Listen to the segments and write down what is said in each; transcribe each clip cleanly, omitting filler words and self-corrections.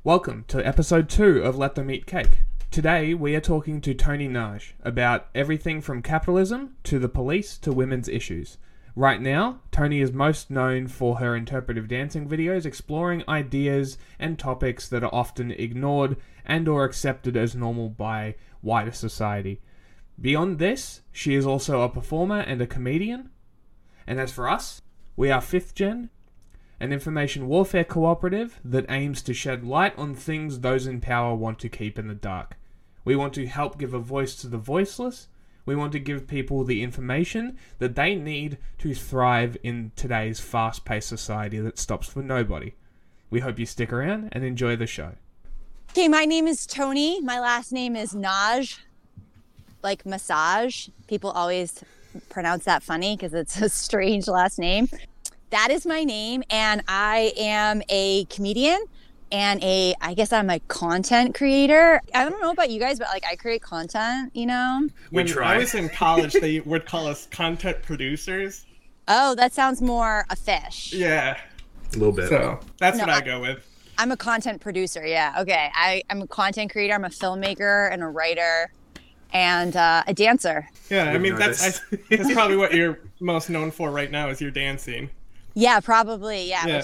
Welcome to episode 2 of Let Them Eat Cake. Today we are talking to Tony Naj about everything from capitalism to the police to women's issues. Right now, Tony is most known for her interpretive dancing videos exploring ideas and topics that are often ignored and or accepted as normal by wider society. Beyond this, she is also a performer and a comedian. And as for us, we are 5th Gen, an information warfare cooperative that aims to shed light on things those in power want to keep in the dark. We want to help give a voice to the voiceless. We want to give people the information that they need to thrive in today's fast-paced society that stops for nobody. We hope you stick around and enjoy the show. Okay, my name is Tony. My last name is Naj, like massage. People always pronounce that funny because it's a strange last name. That is my name, and I am a comedian and I guess I'm a content creator. I don't know about you guys, but like I create content, you know? When I was in college, they would call us content producers. Oh, that sounds more official. Yeah. A little bit. So that's what I go with. I'm a content producer, yeah. Okay, I'm a content creator. I'm a filmmaker and a writer and a dancer. Yeah, I mean, that's probably what you're most known for right now is your dancing. Yeah, probably. Yeah.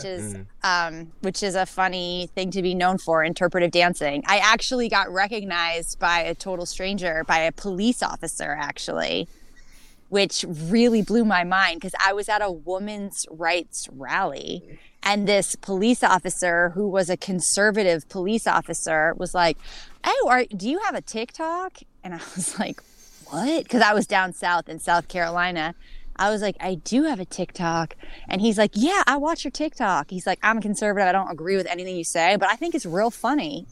Which is a funny thing to be known for, interpretive dancing. I actually got recognized by a total stranger, by a police officer, actually, which really blew my mind because I was at a women's rights rally. And this police officer, who was a conservative police officer, was like, "Oh, do you have a TikTok?" And I was like, "What?" Because I was down south in South Carolina. I was like, "I do have a TikTok." And he's like, "Yeah, I watch your TikTok." He's like, "I'm a conservative. I don't agree with anything you say, but I think it's real funny."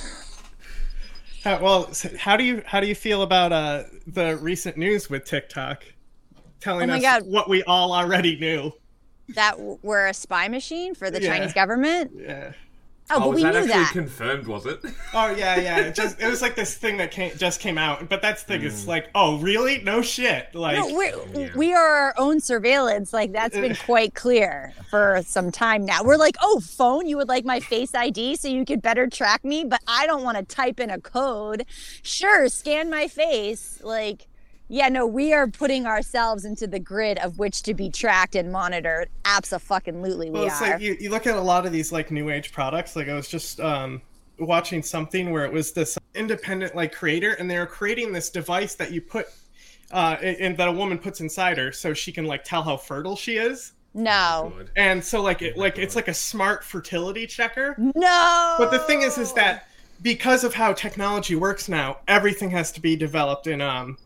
Well, how do you feel about the recent news with TikTok telling us what we all already knew? That we're a spy machine for the Chinese government? Yeah. Oh, but we knew that. Was that actually confirmed, was it? Oh, yeah. It was like this thing that just came out. But that's the thing. It's like, oh, really? No shit. Like, no, we are our own surveillance. Like, that's been quite clear for some time now. We're like, oh, phone, you would like my Face ID so you could better track me? But I don't want to type in a code. Sure, scan my face. Like, yeah, no, we are putting ourselves into the grid of which to be tracked and monitored. Abso-fucking-lutely, we are. It's like you look at a lot of these like new age products. Like I was just watching something where it was this independent like creator, and they were creating this device that you put and that a woman puts inside her, so she can like tell how fertile she is. No. And so it's like a smart fertility checker. No. But the thing is that because of how technology works now, everything has to be developed in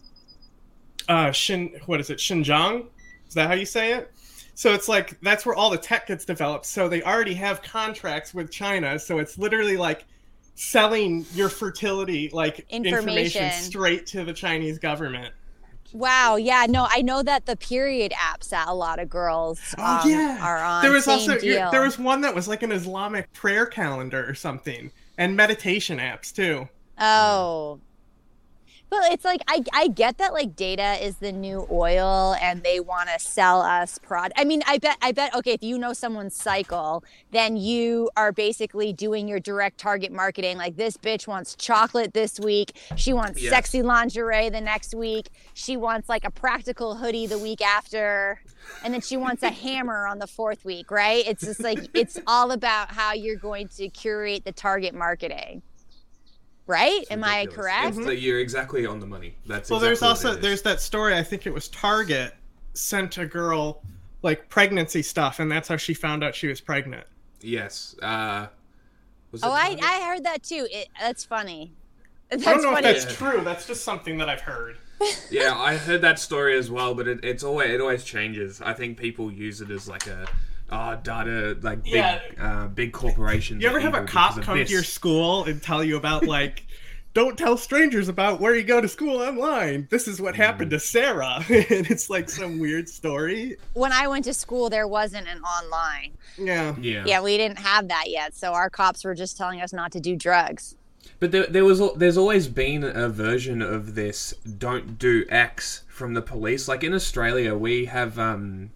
Xinjiang? Is that how you say it? So it's like that's where all the tech gets developed. So they already have contracts with China. So it's literally like selling your fertility like information straight to the Chinese government. Wow, yeah, no, I know that the period apps that a lot of girls are on. There was one that was like an Islamic prayer calendar or something, and meditation apps too. Oh. But it's like, I get that like data is the new oil and they want to sell us I mean, I bet, okay, if you know someone's cycle, then you are basically doing your direct target marketing. Like this bitch wants chocolate this week. She wants sexy lingerie the next week. She wants like a practical hoodie the week after. And then she wants a hammer on the 4th week, right? It's just like, it's all about how you're going to curate the target marketing. Right? Am I correct? You're exactly on the money. That's there's that story. I think it was Target sent a girl like pregnancy stuff, and that's how she found out she was pregnant. Yes. I heard that too. That's funny. I don't know if that's true. That's just something that I've heard. Yeah, I heard that story as well, but it always changes. I think people use it as like a data, like big corporations. You ever have a cop come to your school and tell you about like, don't tell strangers about where you go to school online. This is what happened to Sarah. And it's like some weird story. When I went to school, there wasn't an online. Yeah. Yeah, we didn't have that yet. So our cops were just telling us not to do drugs. But there's always been a version of this, don't do X from the police. Like in Australia, we have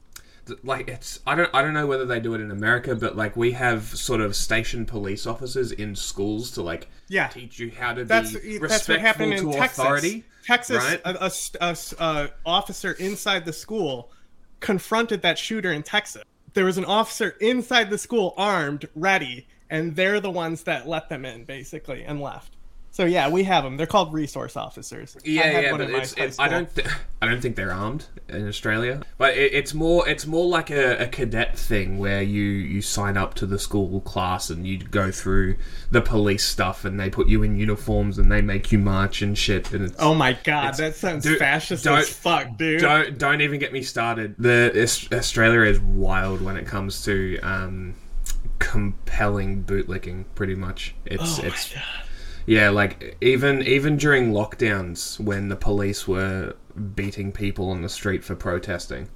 like it's I don't know whether they do it in America, but like we have sort of station police officers in schools to like teach you how to be respectful that's what happened in Texas. Authority. Texas, right? a officer inside the school confronted that shooter in Texas. There was an officer inside the school armed, ready, and they're the ones that let them in basically and left. So yeah, we have them. They're called resource officers. Yeah, but I don't think they're armed in Australia. But it's more like a cadet thing where you sign up to the school class and you go through the police stuff and they put you in uniforms and they make you march and shit. And oh my god, that sounds fascist as fuck, dude. Don't even get me started. Australia is wild when it comes to compelling bootlicking. Pretty much, it's. My god. Yeah, like even during lockdowns when the police were beating people on the street for protesting,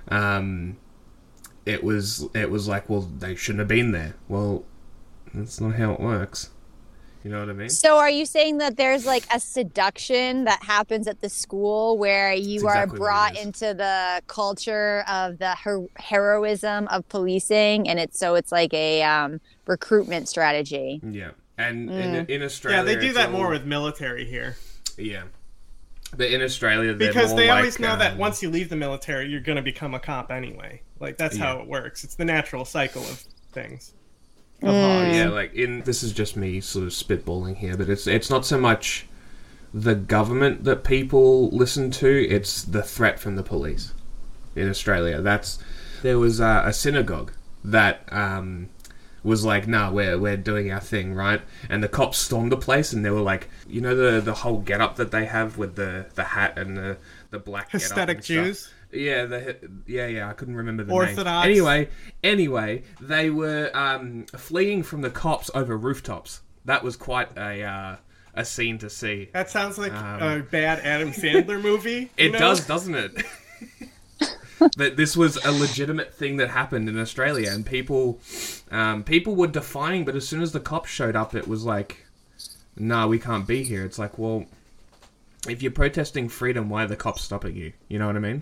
it was like, well, they shouldn't have been there. Well, that's not how it works. You know what I mean? So are you saying that there's like a seduction that happens at the school where you are brought into the culture of the heroism of policing, and it's like a recruitment strategy? Yeah. And in Australia... Yeah, they do that more with military here. Yeah. But in Australia, because they always know that once you leave the military, you're going to become a cop anyway. Like, that's how it works. It's the natural cycle of things. Yeah, like, this is just me sort of spitballing here, but it's not so much the government that people listen to, it's the threat from the police in Australia. There was a synagogue that... was like, nah, we're doing our thing, right? And the cops stormed the place, and they were like, you know, the whole getup that they have with the hat and the black aesthetic Jews. Yeah, I couldn't remember the Orthodox. name. Anyway, they were fleeing from the cops over rooftops. That was quite a scene to see. That sounds like a bad Adam Sandler movie. It does, doesn't it? That this was a legitimate thing that happened in Australia, and people were defying, but as soon as the cops showed up, it was like, nah, we can't be here. It's like, well, if you're protesting freedom, why are the cops stopping you? You know what I mean?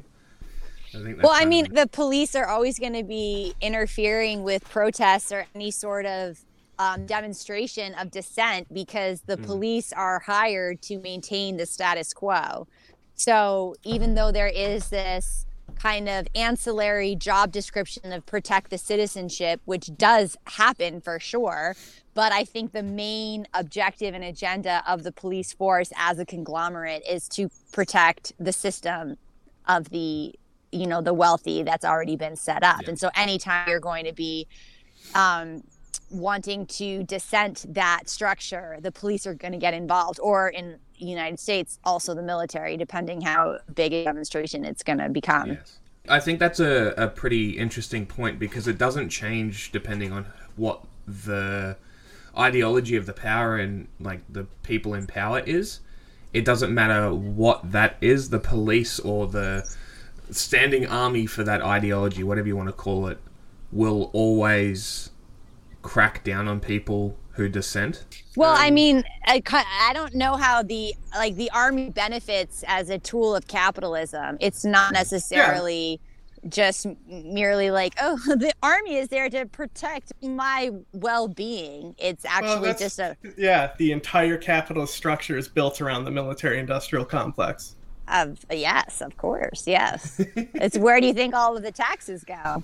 I mean, the police are always going to be interfering with protests or any sort of demonstration of dissent because the police are hired to maintain the status quo. So even though there is this kind of ancillary job description of protect the citizenship, which does happen for sure, but I think the main objective and agenda of the police force as a conglomerate is to protect the system of the wealthy that's already been set up. Yeah. And so anytime you're going to be wanting to dissent that structure, the police are going to get involved, or in the United States, also the military, depending how big a demonstration it's going to become. Yes. I think that's a pretty interesting point because it doesn't change depending on what the ideology of the power and like the people in power is. It doesn't matter what that is, the police or the standing army for that ideology, whatever you want to call it, will always crack down on people who dissent. Well, I mean, I don't know how the army benefits as a tool of capitalism. It's not necessarily just merely like, oh, the army is there to protect my well-being. It's actually the entire capitalist structure is built around the military-industrial complex. Yes, of course, yes. It's where do you think all of the taxes go?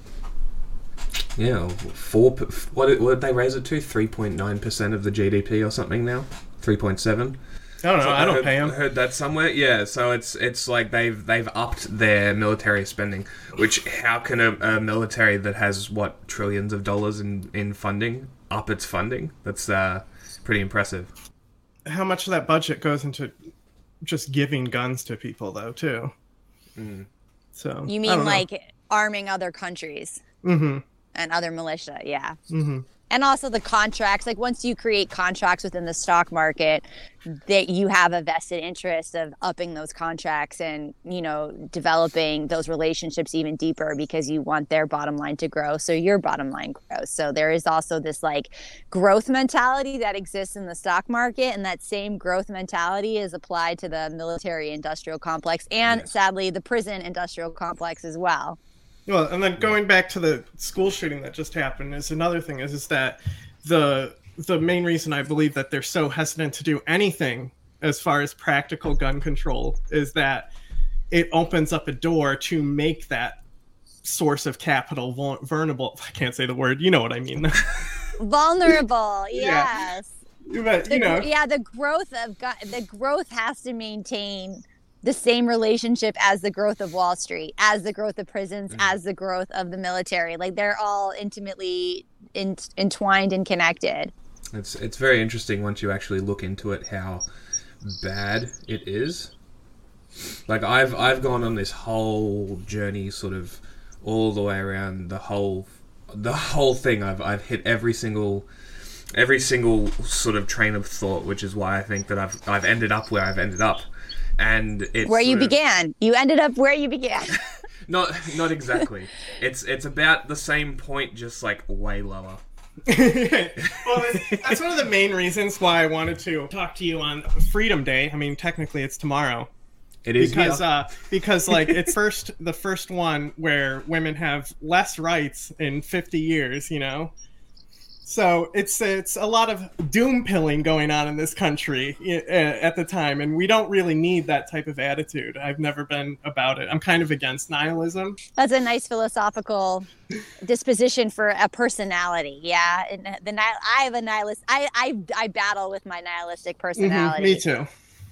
Yeah, what did they raise it to? 3.9% of the GDP or something now? 3.7? I don't know. I don't pay them. I heard that somewhere. Yeah, so it's like they've upped their military spending. Which how can a military that has trillions of dollars in funding up its funding? That's pretty impressive. How much of that budget goes into just giving guns to people, though, too? Mm. So you mean like arming other countries? Mm-hmm. And other militia, yeah. Mm-hmm. And also the contracts, like once you create contracts within the stock market, that you have a vested interest of upping those contracts and, developing those relationships even deeper because you want their bottom line to grow. So your bottom line grows. So there is also this like growth mentality that exists in the stock market. And that same growth mentality is applied to the military industrial complex and sadly the prison industrial complex as well. Well, and then going back to the school shooting that just happened is another thing is that the main reason I believe that they're so hesitant to do anything as far as practical gun control is that it opens up a door to make that source of capital vulnerable. I can't say the word. You know what I mean. Vulnerable. Yes. But, the growth has to maintain the same relationship as the growth of Wall Street, as the growth of prisons, as the growth of the military. Like, they're all intimately entwined and connected. It's very interesting once you actually look into it how bad it is. Like, I've gone on this whole journey, sort of all the way around the whole thing. I've hit every single sort of train of thought, which is why I think that I've ended up where I've ended up. And it's where you began. You ended up where you began. Not exactly. It's about the same point, just like way lower. Well, that's one of the main reasons why I wanted to talk to you on Freedom Day. I mean, technically it's tomorrow. It is because like it's the first one where women have less rights in 50 years, you know. So it's a lot of doom pilling going on in this country at the time, and we don't really need that type of attitude. I've never been about it. I'm kind of against nihilism. That's a nice philosophical disposition for a personality. Yeah, and I have a nihilist. I battle with my nihilistic personality. Me too.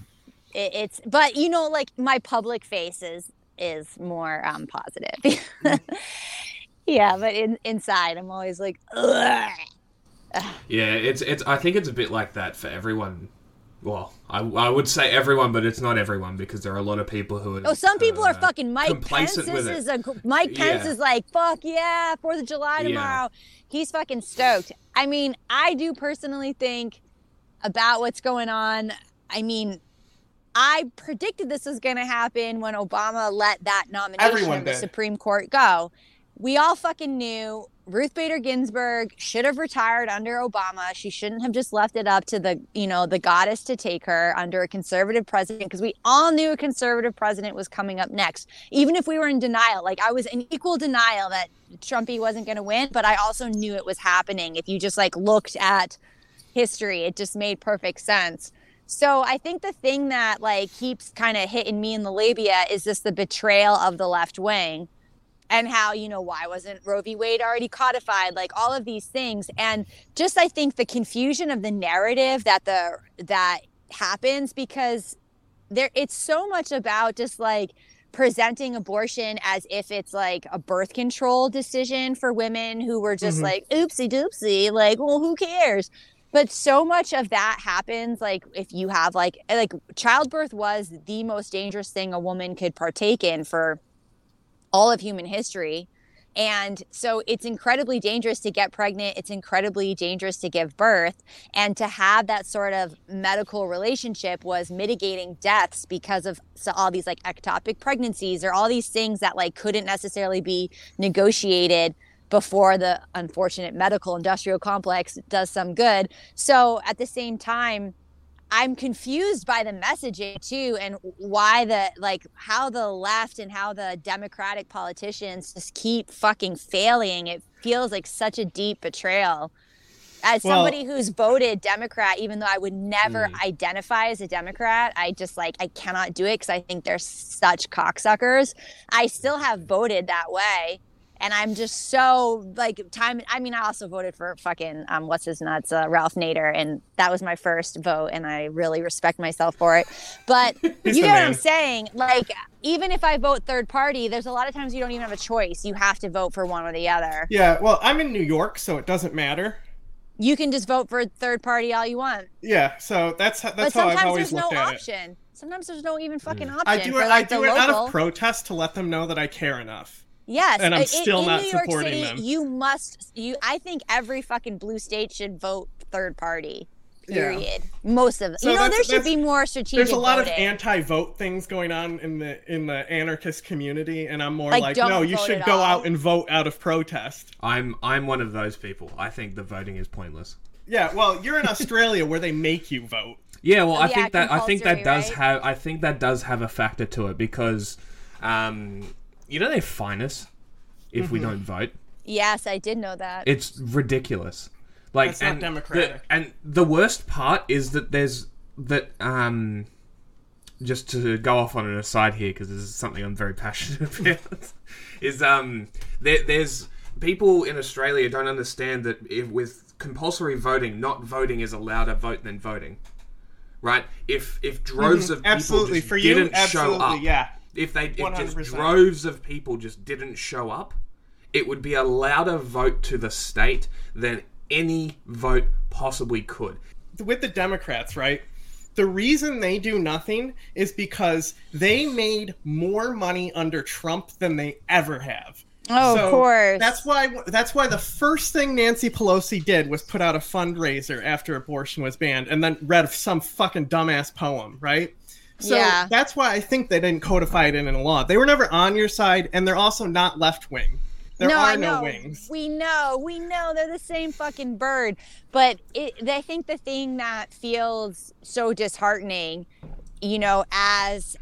But you know, like my public face is more positive. Yeah, but inside I'm always like, ugh. Yeah, it's. I think it's a bit like that for everyone. Well, I would say everyone, but it's not everyone because there are a lot of people who are. Some people are fucking Mike Pence. Mike Pence is like, fuck yeah, 4th of July tomorrow. Yeah. He's fucking stoked. I mean, I do personally think about what's going on. I mean, I predicted this was going to happen when Obama let that nomination of the Supreme Court go. We all fucking knew Ruth Bader Ginsburg should have retired under Obama. She shouldn't have just left it up to the goddess to take her under a conservative president, because we all knew a conservative president was coming up next. Even if we were in denial, like I was in equal denial that Trumpy wasn't going to win, but I also knew it was happening. If you just like looked at history, it just made perfect sense. So I think the thing that like keeps kind of hitting me in the labia is just the betrayal of the left wing. And how, why wasn't Roe v. Wade already codified? Like all of these things. And just, I think the confusion of the narrative that happens, because it's so much about just like presenting abortion as if it's like a birth control decision for women who were just like, oopsie doopsie, like, well, who cares? But so much of that happens, like, if you have like childbirth was the most dangerous thing a woman could partake in for all of human history. And so it's incredibly dangerous to get pregnant. It's incredibly dangerous to give birth. And to have that sort of medical relationship was mitigating deaths because of all these like ectopic pregnancies or all these things that like couldn't necessarily be negotiated before the unfortunate medical industrial complex does some good. So at the same time, I'm confused by the messaging too, and why how the left and how the Democratic politicians just keep fucking failing. It feels like such a deep betrayal. As somebody who's voted Democrat, even though I would never identify as a Democrat, I cannot do it because I think they're such cocksuckers. I still have voted that way. And I'm just so I also voted for fucking, what's his nuts, Ralph Nader. And that was my first vote. And I really respect myself for it. But you know what I'm saying? Like, even if I vote third party, there's a lot of times you don't even have a choice. You have to vote for one or the other. Yeah, well, I'm in New York, so it doesn't matter. You can just vote for third party all you want. Yeah, so that's how I've always looked at it. Sometimes there's no even fucking option. I do it out of protest to let them know that I care enough. Yes, and I'm still not New York supporting City, them. I think every fucking blue state should vote third party. Period. Yeah. Most of them. So there should be more strategic. There's a lot voting. of anti-vote things going on in the anarchist community, and I'm more like no, you should go out and vote out of protest. I'm one of those people. I think the voting is pointless. Yeah, well, you're in Australia where they make you vote. Yeah, well, I think that does have a factor to it because, they fine us. if we don't vote. Yes, I did know that. It's ridiculous. Like, that's not democratic. And the worst part is that just to go off on an aside here, because this is something I'm very passionate about, is there's people in Australia don't understand that with compulsory voting, not voting is a louder vote than voting. Right? If droves of people just didn't show up, if droves of people just didn't show up, it would be a louder vote to the state than any vote possibly could. With the Democrats, right? The reason they do nothing is because they made more money under Trump than they ever have. Oh, so of course. That's why the first thing Nancy Pelosi did was put out a fundraiser after abortion was banned and then read some fucking dumbass poem, right? So that's why I think they didn't codify it in a law. They were never on your side, and they're also not left-wing. There are no wings. We know. They're the same fucking bird. But I think the thing that feels so disheartening, as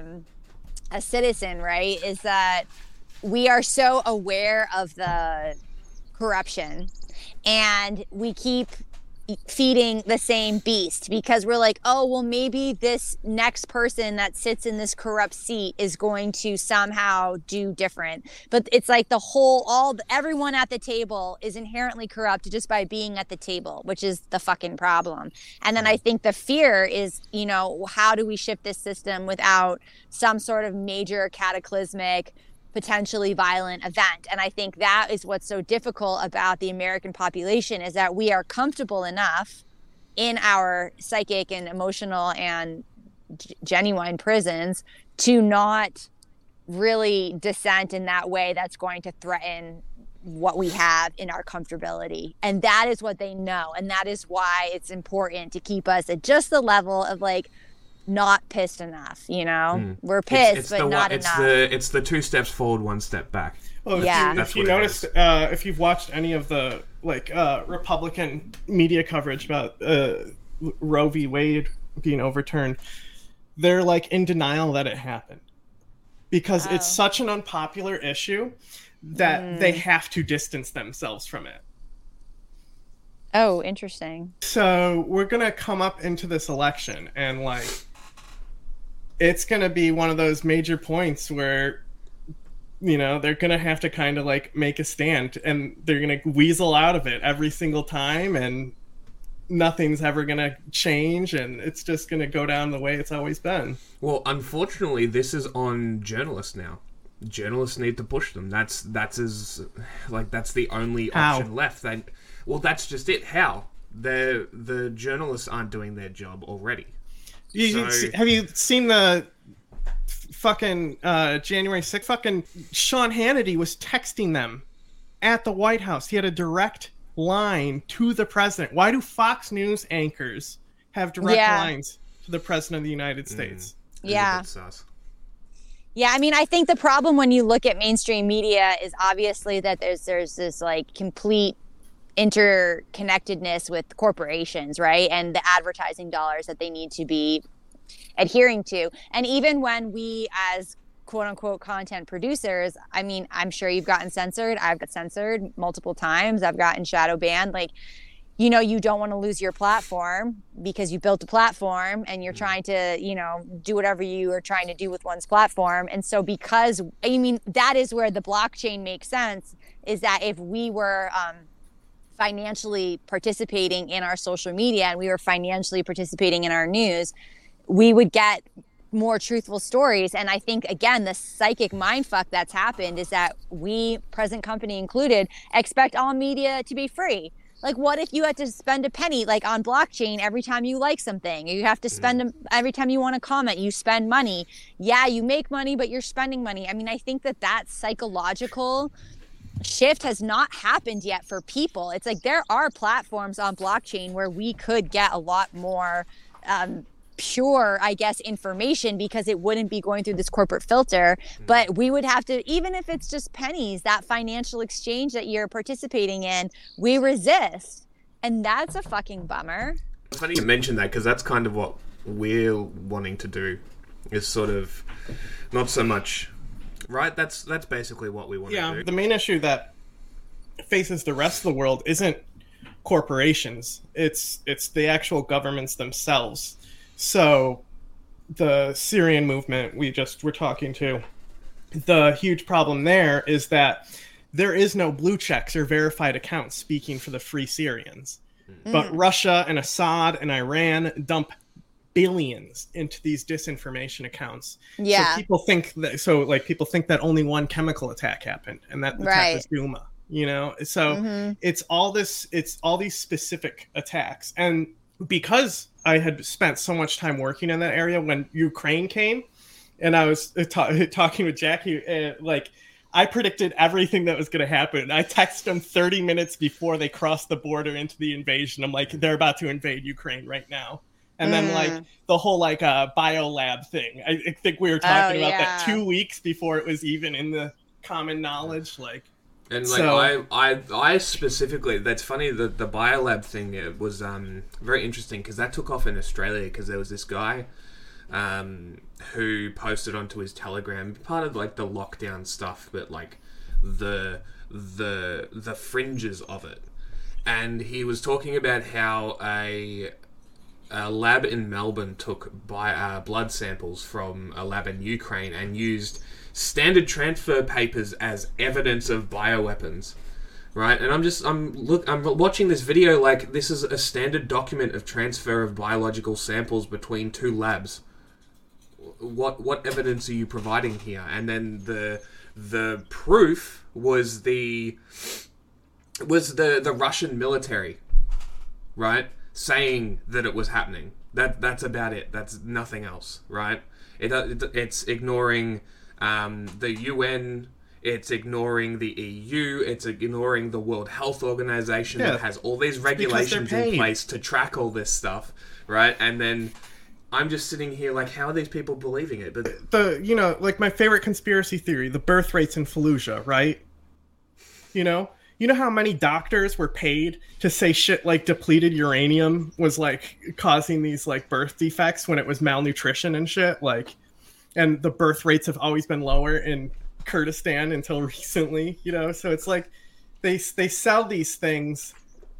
a citizen, right, is that we are so aware of the corruption and we keep feeding the same beast because we're like, oh, well, maybe this next person that sits in this corrupt seat is going to somehow do different. But it's like everyone at the table is inherently corrupt just by being at the table, which is the fucking problem. And then I think the fear is, how do we shift this system without some sort of major cataclysmic, potentially violent event? And I think that is what's so difficult about the American population, is that we are comfortable enough in our psychic and emotional and genuine prisons to not really dissent in that way that's going to threaten what we have in our comfortability. And that is what they know. And that is why it's important to keep us at just the level of not pissed enough, We're pissed, but not enough. It's the 2 steps forward, 1 step back. Well, if you noticed, if you've watched any of the Republican media coverage about Roe v. Wade being overturned, they're in denial that it happened because it's such an unpopular issue that they have to distance themselves from it. Oh, interesting. So we're gonna come up into this election and it's going to be one of those major points where, they're going to have to kind of make a stand and they're going to weasel out of it every single time and nothing's ever going to change and it's just going to go down the way it's always been. Well, unfortunately, this is on journalists now. Journalists need to push them. That's the only option left. That's just it. How? The journalists aren't doing their job already. Have you seen the fucking January 6th? Fucking Sean Hannity was texting them at the White House. He had a direct line to the president. Why do Fox News anchors have direct lines to the president of the United States? Yeah. Yeah, I mean, I think the problem when you look at mainstream media is obviously that there's this complete interconnectedness with corporations, right? And the advertising dollars that they need to be adhering to. And even when we as quote unquote content producers, I mean, I'm sure you've gotten censored. I've got censored multiple times. I've gotten shadow banned. You don't want to lose your platform because you built a platform and you're trying to, do whatever you are trying to do with one's platform. And so that is where the blockchain makes sense, is that if we were financially participating in our social media and we were financially participating in our news, we would get more truthful stories. And I think, again, the psychic mindfuck that's happened is that we, present company included, expect all media to be free. What if you had to spend a penny on blockchain every time you like something? You have to spend every time you want to comment, you spend money. Yeah, you make money, but you're spending money. I mean, I think that psychological shift has not happened yet for people. It's there are platforms on blockchain where we could get a lot more pure, I guess, information because it wouldn't be going through this corporate filter. But we would have to, even if it's just pennies, that financial exchange that you're participating in, we resist. And that's a fucking bummer. It's funny you mention that because that's kind of what we're wanting to do, is sort of not so much right? That's basically what we want to do. The main issue that faces the rest of the world isn't corporations. It's the actual governments themselves. So the Syrian movement we just were talking to, the huge problem there is that there is no blue checks or verified accounts speaking for the Free Syrians. But Russia and Assad and Iran dump billions into these disinformation accounts. Yeah. So people think that only one chemical attack happened, and that attack was Douma. You know, so it's all these specific attacks. And because I had spent so much time working in that area when Ukraine came, and I was talking with Jackie, I predicted everything that was going to happen. I texted them 30 minutes before they crossed the border into the invasion. I'm like, they're about to invade Ukraine right now. And then the whole biolab thing. I think we were talking about that 2 weeks before it was even in the common knowledge. And I specifically, that's funny, the biolab thing, it was very interesting because that took off in Australia because there was this guy who posted onto his Telegram, part of the lockdown stuff, but the fringes of it. And he was talking about how a lab in Melbourne took blood samples from a lab in Ukraine and used standard transfer papers as evidence of bioweapons, right? And I'm watching this video like this is a standard document of transfer of biological samples between two labs. What evidence are you providing here? And then the proof was the Russian military, right? Saying that it was happening. That's about it. That's nothing else, right? It's ignoring the UN, it's ignoring the EU, it's ignoring the World Health Organization that has all these regulations in place to track all this stuff, right? And then I'm just sitting here like, how are these people believing it? But my favorite conspiracy theory, the birth rates in Fallujah, right? You know how many doctors were paid to say shit like depleted uranium was causing these birth defects when it was malnutrition and shit, and the birth rates have always been lower in Kurdistan until recently, so it's they sell these things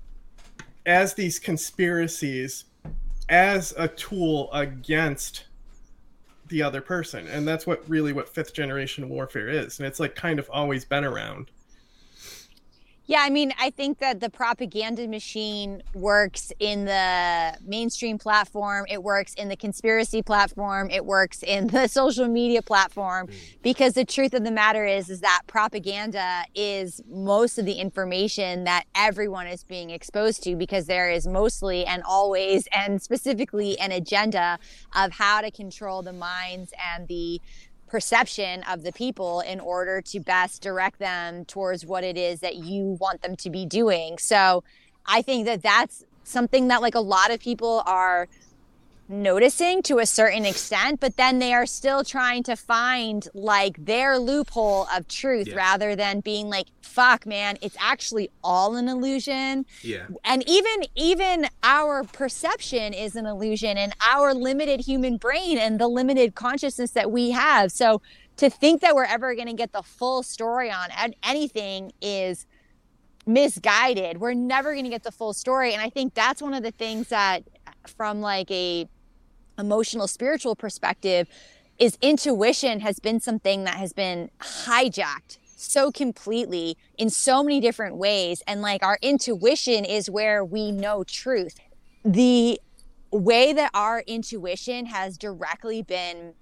as these conspiracies as a tool against the other person, and that's what fifth generation warfare is, and it's kind of always been around. Yeah, I mean, I think that the propaganda machine works in the mainstream platform. It works in the conspiracy platform. It works in the social media platform, because the truth of the matter is that propaganda is most of the information that everyone is being exposed to, because there is mostly and always and specifically an agenda of how to control the minds and the perception of the people in order to best direct them towards what it is that you want them to be doing. So I think that that's something that a lot of people are noticing to a certain extent, but then they are still trying to find their loophole of truth, rather than being fuck man, it's actually all an illusion. Yeah. And even our perception is an illusion, and our limited human brain and the limited consciousness that we have. So to think that we're ever going to get the full story on anything is misguided. We're never going to get the full story. And I think that's one of the things that, from a emotional spiritual perspective, is intuition has been something that has been hijacked so completely in so many different ways. And our intuition is where we know truth. The way that our intuition has directly been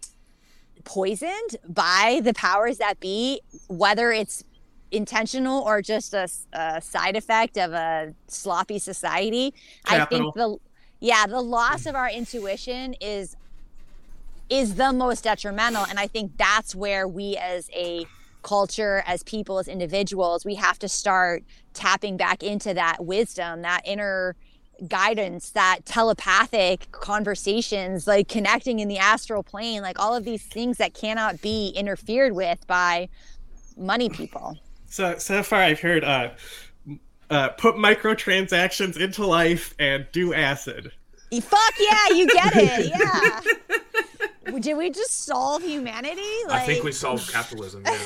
poisoned by the powers that be, whether it's intentional or just a side effect of a sloppy society. Capital. I think the loss of our intuition is the most detrimental. And I think that's where we as a culture, as people, as individuals, we have to start tapping back into that wisdom, that inner guidance, that telepathic conversations, connecting in the astral plane, all of these things that cannot be interfered with by money people. So far I've heard put microtransactions into life and do acid. Fuck yeah, you get it. Yeah. Did we just solve humanity? I think we solved capitalism. Yeah.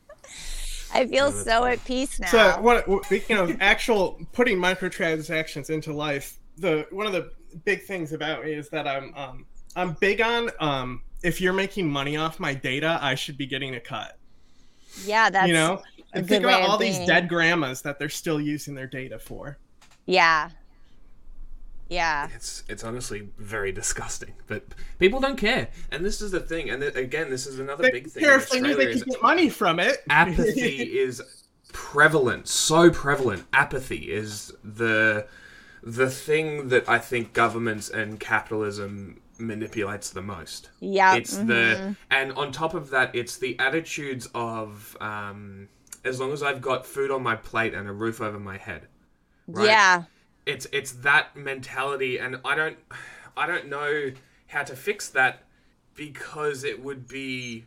I feel so at peace now. So, speaking of actual putting microtransactions into life, one of the big things about me is that I'm big on if you're making money off my data, I should be getting a cut. Yeah, that's and think about all these dead grandmas that they're still using their data for. Yeah. Yeah. It's honestly very disgusting, but people don't care, and this is the thing. And again, this is another big thing. If they knew they could get money from it. Apathy is prevalent, so prevalent. Apathy is the thing that I think governments and capitalism manipulates the most. Yeah. It's and on top of that, it's the attitudes of as long as I've got food on my plate and a roof over my head. Right? Yeah. It's that mentality, and I don't know how to fix that, because it would be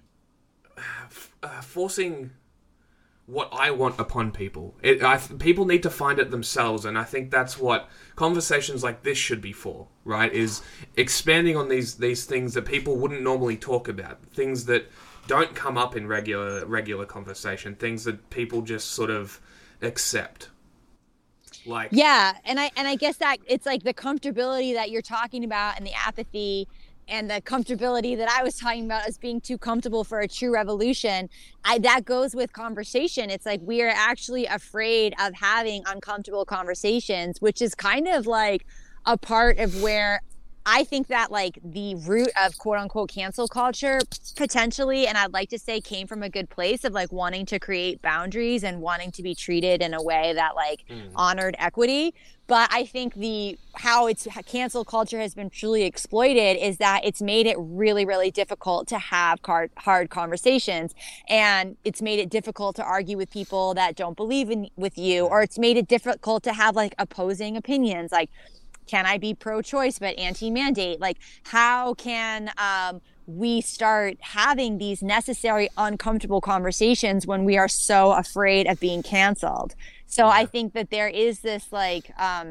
forcing what I want upon people. People need to find it themselves, and I think that's what conversations like this should be for, right? Is expanding on these things that people wouldn't normally talk about, things that don't come up in regular conversation, things that people just sort of accept. Like, yeah, and I guess that it's like the comfortability that you're talking about, and the apathy, and the comfortability that I was talking about as being too comfortable for a true revolution. That goes with conversation. It's like we are actually afraid of having uncomfortable conversations, which is kind of like a part of where I think that like the root of quote unquote cancel culture potentially, and I'd like to say, came from a good place of like wanting to create boundaries and wanting to be treated in a way that like honored equity. But I think how cancel culture has been truly exploited is that it's made it really, really difficult to have hard conversations, and it's made it difficult to argue with people that don't believe with you, or it's made it difficult to have like opposing opinions, like, can I be pro-choice but anti-mandate? Like, how can we start having these necessary, uncomfortable conversations when we are so afraid of being canceled? So I think that there is this like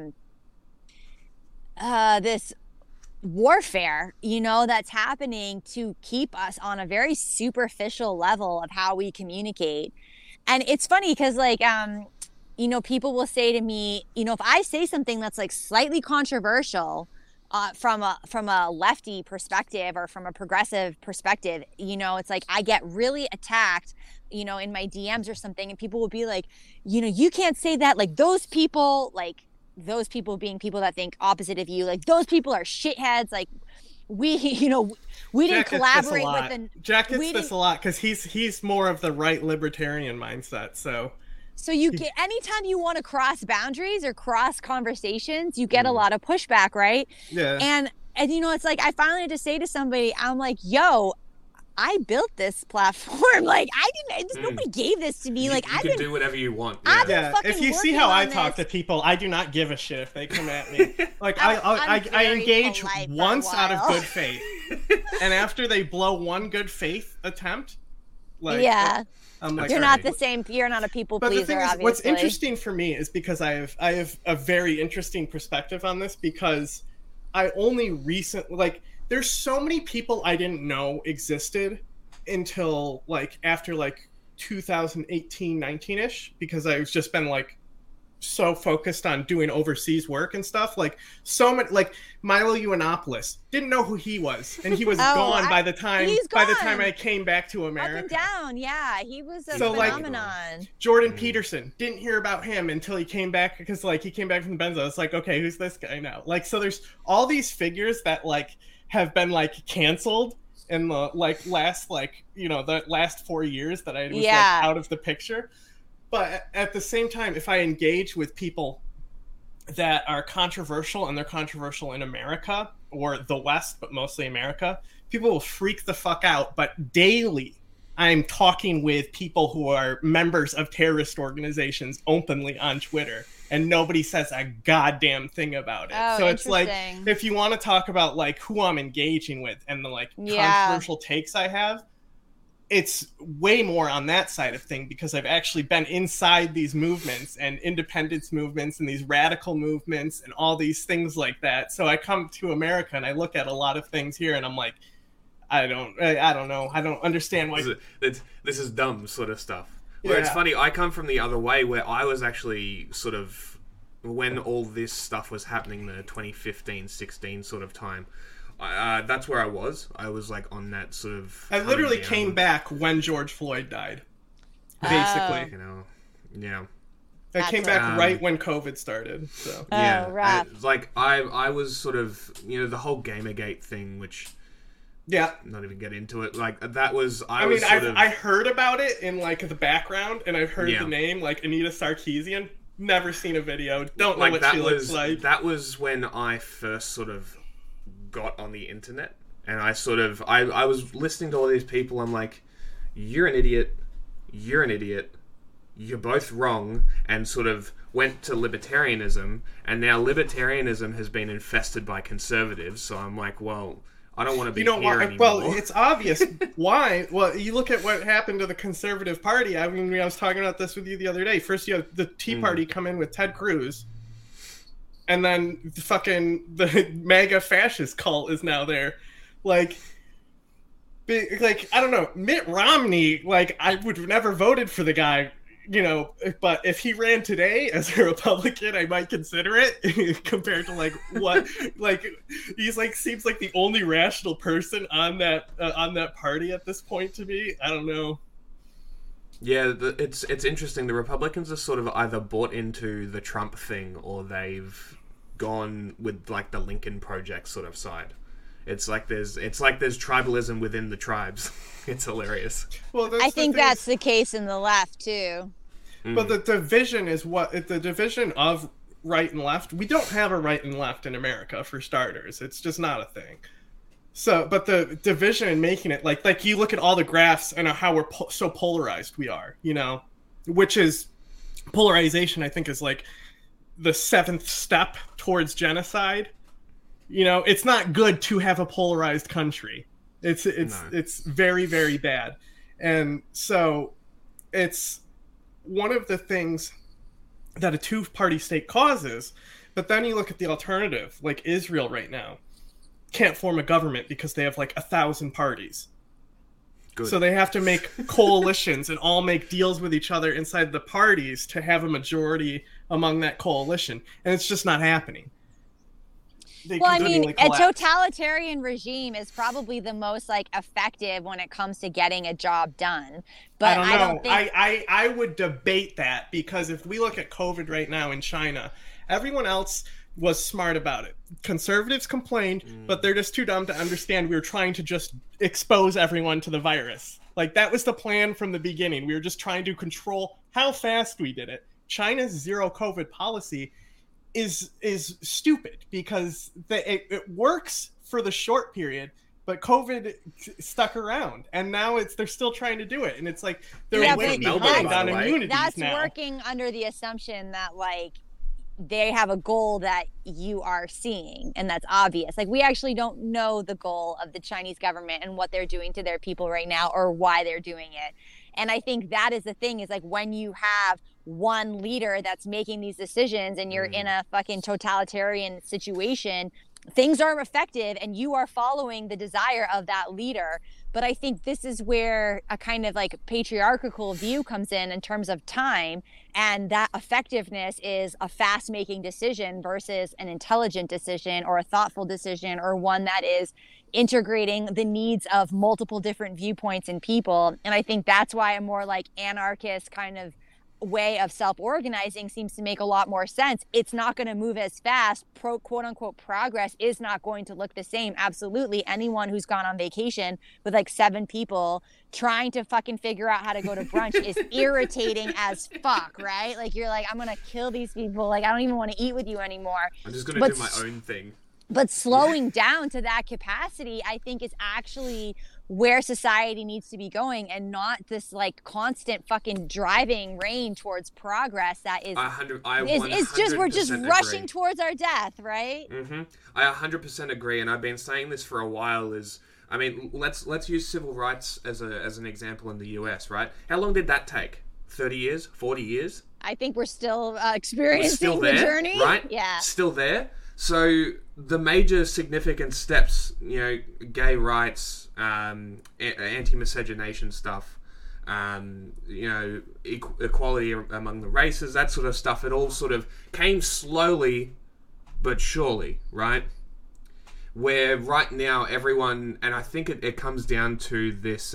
this warfare, that's happening to keep us on a very superficial level of how we communicate. And it's funny because like people will say to me, if I say something that's like slightly controversial from a lefty perspective or from a progressive perspective, it's like I get really attacked, in my DMs or something, and people will be like, you can't say that, like those people being people that think opposite of you, like those people are shitheads, like we didn't collaborate with them. Jack gets this a lot because he's more of the right libertarian mindset, So you get, anytime you want to cross boundaries or cross conversations, you get a lot of pushback, right? Yeah. And it's like I finally had to say to somebody, I'm like, yo, I built this platform. Like nobody gave this to me. You can do whatever you want. Yeah. If you see how I talk to people, I do not give a shit if they come at me. Like I engage once out of good faith, and after they blow one good faith attempt, like I'm like, you're not the same. You're not a people pleaser. But the thing is, obviously. what's interesting for me is because I have a very interesting perspective on this, because I only recently, like, there's so many people I didn't know existed until like after like 2018, 19ish, because I've just been like so focused on doing overseas work and stuff. Like so many, like Milo Yiannopoulos, didn't know who he was, and he was gone by the time I came back to America. Up and down, yeah, he was a phenomenon. Like, Jordan Peterson, didn't hear about him until he came back, because like he came back from Benzo. It's like, okay, who's this guy now? Like, so there's all these figures that like have been like canceled in the like last the last 4 years that I was like out of the picture. But at the same time, if I engage with people that are controversial, and they're controversial in America or the West, but mostly America, people will freak the fuck out. But daily, I'm talking with people who are members of terrorist organizations openly on Twitter, and nobody says a goddamn thing about it. Oh, so it's like, if you want to talk about like who I'm engaging with and the like controversial takes I have, it's way more on that side of thing, because I've actually been inside these movements and independence movements and these radical movements and all these things like that. So I come to America and I look at a lot of things here and I'm like, I don't know. I don't understand why. This is dumb sort of stuff. Where it's funny, I come from the other way, where I was actually sort of, when all this stuff was happening, the 2015-16 sort of time, that's where I was. I was like on that sort of... I literally came back when George Floyd died, basically. You know, yeah. I came back right when COVID started. So yeah, right. Like I was sort of, you know, the whole Gamergate thing, which not even get into it. Like that was I heard about it in like the background, and I've heard the name, like Anita Sarkeesian. Never seen a video. Don't know what she looks like. That was when I first sort of got on the internet, and I sort of I was listening to all these people. I'm like, you're an idiot. You're an idiot. You're both wrong, and sort of went to libertarianism, and now libertarianism has been infested by conservatives, so I'm like, well, I don't want to be here anymore. Well, it's obvious why. Well, you look at what happened to the Conservative Party. I mean, I was talking about this with you the other day. First, you have the Tea Party come in with Ted Cruz, and then the MAGA fascist cult is now there. Like, I don't know, Mitt Romney, like, I would have never voted for the guy, you know, but if he ran today as a Republican, I might consider it compared to like what, like, he's like, seems like the only rational person on that party at this point to me. I don't know. Yeah, it's interesting. The Republicans are sort of either bought into the Trump thing, or they've gone with like the Lincoln Project sort of side. It's like there's tribalism within the tribes. It's hilarious. Well, I think that's the case in the left too. But the division is the division of right and left. We don't have a right and left in America, for starters. It's just not a thing. So, but the division and making it like you look at all the graphs and how we're so polarized we are, you know, which is polarization. I think is like the 7th step towards genocide. You know, it's not good to have a polarized country. It's very, very bad. And so it's one of the things that a two-party state causes. But then you look at the alternative, like Israel right now can't form a government because they have like 1,000 parties. Good. So they have to make coalitions and all make deals with each other inside the parties to have a majority among that coalition. And it's just not happening. Well, I mean, a totalitarian regime is probably the most like effective when it comes to getting a job done. But I don't think I would debate that, because if we look at COVID right now in China, everyone else was smart about it. Conservatives complained, but they're just too dumb to understand we were trying to just expose everyone to the virus. Like, that was the plan from the beginning. We were just trying to control how fast we did it. China's zero COVID policy is stupid, because it works for the short period, but COVID stuck around, and now they're still trying to do it, and it's like they're way behind on immunities now. That's working under the assumption that like they have a goal that you are seeing, and that's obvious. Like, we actually don't know the goal of the Chinese government and what they're doing to their people right now, or why they're doing it. And I think that is the thing, is like when you have one leader that's making these decisions and you're in a fucking totalitarian situation, things are effective and you are following the desire of that leader. But I think this is where a kind of like patriarchal view comes in terms of time, and that effectiveness is a fast making decision versus an intelligent decision or a thoughtful decision, or one that is integrating the needs of multiple different viewpoints and people. And I think that's why a more like anarchist kind of way of self-organizing seems to make a lot more sense. It's not going to move as fast. Quote unquote progress is not going to look the same. Absolutely. Anyone who's gone on vacation with like 7 people trying to fucking figure out how to go to brunch is irritating as fuck, right? Like, you're like, I'm going to kill these people. Like, I don't even want to eat with you anymore. I'm just going to do my own thing. But slowing down to that capacity, I think, is actually where society needs to be going, and not this like constant fucking driving rain towards progress that is we're just rushing towards our death, right? I 100% agree, and I've been saying this for a while. I mean, let's use civil rights as an example in the US, right? How long did that take? 30 years? 40 years? I think we're still experiencing the journey. Right? Yeah. Still there. So the major significant steps, you know, gay rights, anti-miscegenation stuff, you know, equality among the races, that sort of stuff, it all sort of came slowly but surely, right? Where right now everyone, and I think it comes down to this,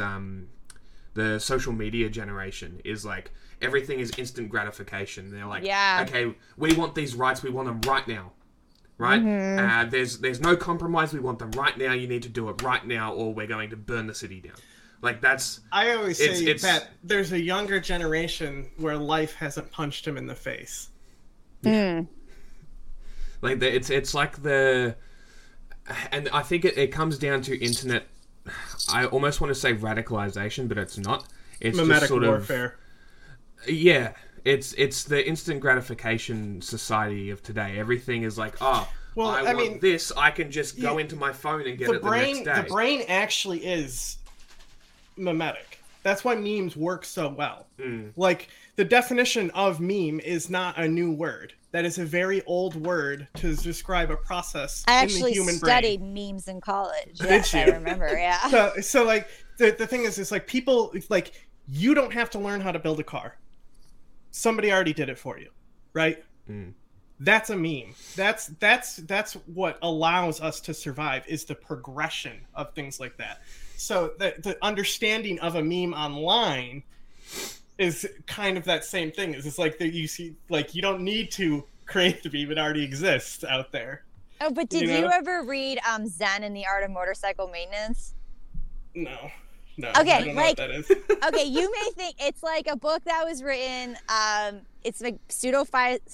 the social media generation is like, everything is instant gratification. They're like, okay, we want these rights, we want them right now. Right? Mm-hmm. There's no compromise. We want them right now. You need to do it right now, or we're going to burn the city down. Like that's. I always say that there's a younger generation where life hasn't punched him in the face. Mm. Like it's like the, and I think it comes down to internet. I almost want to say radicalization, but it's not. It's mimetic just sort warfare. Yeah. It's the instant gratification society of today. Everything is like, I want this. I can just go into my phone and get it the next day. The brain actually is mimetic. That's why memes work so well. Mm. Like, the definition of meme is not a new word. That is a very old word to describe a process in the human brain. I actually studied memes in college. Yes, I remember, yeah. So like, the thing is like, people, like, you don't have to learn how to build a car. Somebody already did it for you, right? Mm. That's a meme. That's what allows us to survive, is the progression of things like that. So the understanding of a meme online is kind of that same thing. It's like that you see, like, you don't need to create the meme; it already exists out there. Oh, but did you ever read Zen and the Art of Motorcycle Maintenance? No. Okay, I don't know what that is. Okay, you may think it's like a book that was written. It's like pseudo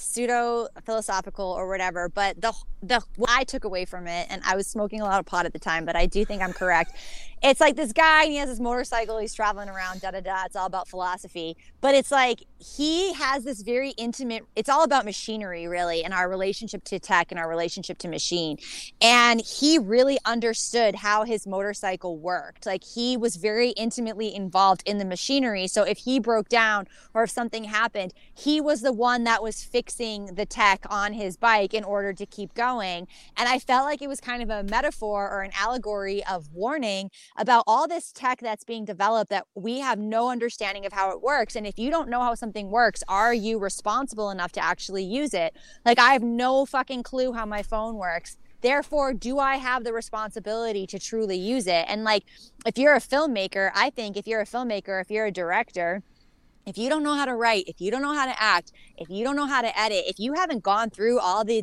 philosophical or whatever. But what I took away from it, and I was smoking a lot of pot at the time, but I do think I'm correct. It's like this guy, and he has this motorcycle. He's traveling around, It's all about philosophy. But it's like he has this very intimate. It's all about machinery, really, and our relationship to tech and our relationship to machine. And he really understood how his motorcycle worked. Like, he was very intimately involved in the machinery. So if he broke down or if something happened, he was the one that was fixing the tech on his bike in order to keep going. And I felt like it was kind of a metaphor or an allegory of warning about all this tech that's being developed that we have no understanding of how it works. And if you don't know how something works, are you responsible enough to actually use it? Like, I have no fucking clue how my phone works. Therefore, do I have the responsibility to truly use it? And like, if you're a filmmaker, I think if you're a director, if you don't know how to write, if you don't know how to act, if you don't know how to edit, if you haven't gone through all the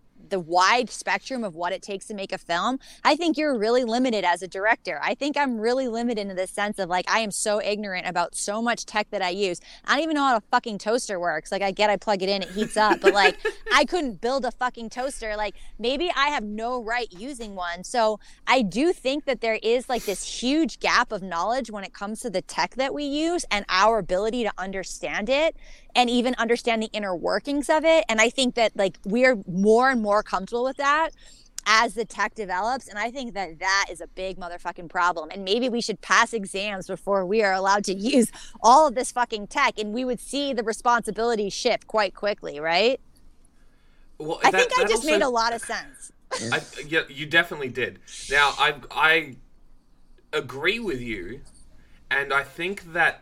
wide spectrum of what it takes to make a film, I think you're really limited as a director. I think I'm really limited in the sense of, like, I am so ignorant about so much tech that I use. I don't even know how a fucking toaster works. Like, I plug it in, it heats up, but like, I couldn't build a fucking toaster. Like, maybe I have no right using one. So I do think that there is like this huge gap of knowledge when it comes to the tech that we use and our ability to understand it and even understand the inner workings of it. And I think that, like, we're more and more comfortable with that as the tech develops. And I think that that is a big motherfucking problem. And maybe we should pass exams before we are allowed to use all of this fucking tech, and we would see the responsibility shift quite quickly, right? Well, I think I just made a lot of sense. Yeah, you definitely did. Now, I agree with you, and I think that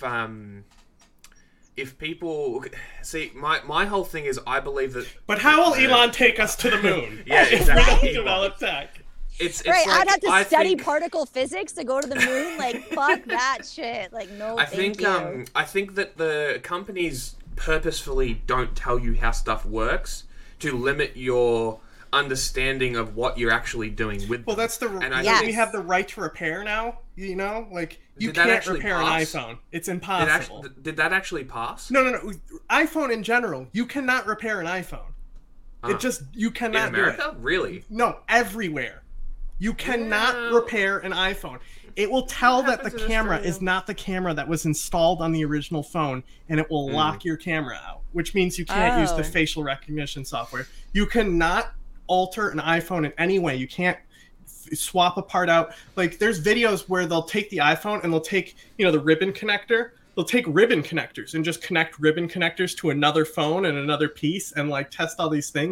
if people see, my whole thing is, I believe that. But how will Elon take us to the moon? Yeah, exactly. If we don't develop tech. It's right. Like, I'd have to study particle physics to go to the moon. Like, fuck that shit. Like, no. I think that the companies purposefully don't tell you how stuff works to limit your understanding of what you're actually doing with them. Well, that's we have the right to repair now. You know, like, you can't repair an iPhone. It's impossible. Did that actually pass? No. iPhone in general, you cannot repair an iPhone. You cannot in America? do it. Really? No, everywhere. You cannot repair an iPhone. It will tell that the camera is not the camera that was installed on the original phone, and it will lock your camera out, which means you can't use the facial recognition software. You cannot alter an iPhone in any way. You can't swap a part out. Like, there's videos where they'll take the iPhone and they'll take, the ribbon connector. They'll take ribbon connectors and just connect ribbon connectors to another phone and another piece and, like, test all these things.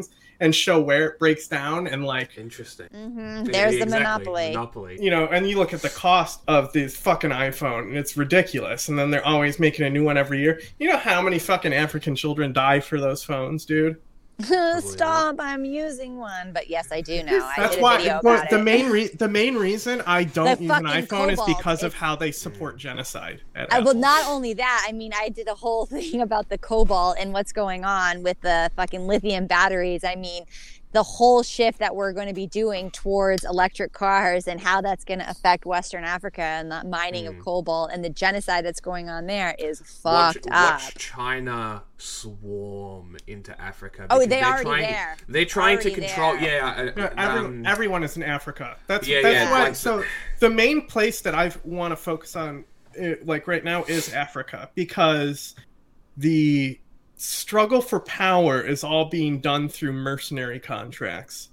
and show where it breaks down and like interesting. There's the monopoly. You know, and you look at the cost of this fucking iPhone and it's ridiculous, and then they're always making a new one every year. You know how many fucking African children die for those phones, dude? Stop, I'm using one. But yes, I do now. That's why the main reason I don't use an iPhone is because of how they support genocide. Well, not only that, I mean, I did a whole thing about the cobalt and what's going on with the fucking lithium batteries. I mean, the whole shift that we're going to be doing towards electric cars and how that's going to affect Western Africa and the mining of cobalt and the genocide that's going on there is fucked up. Watch China swarm into Africa. Oh, they're already there. They're trying to control. Everyone is in Africa. That's why. Like, so the main place that I want to focus on, like right now, is Africa, because the struggle for power is all being done through mercenary contracts.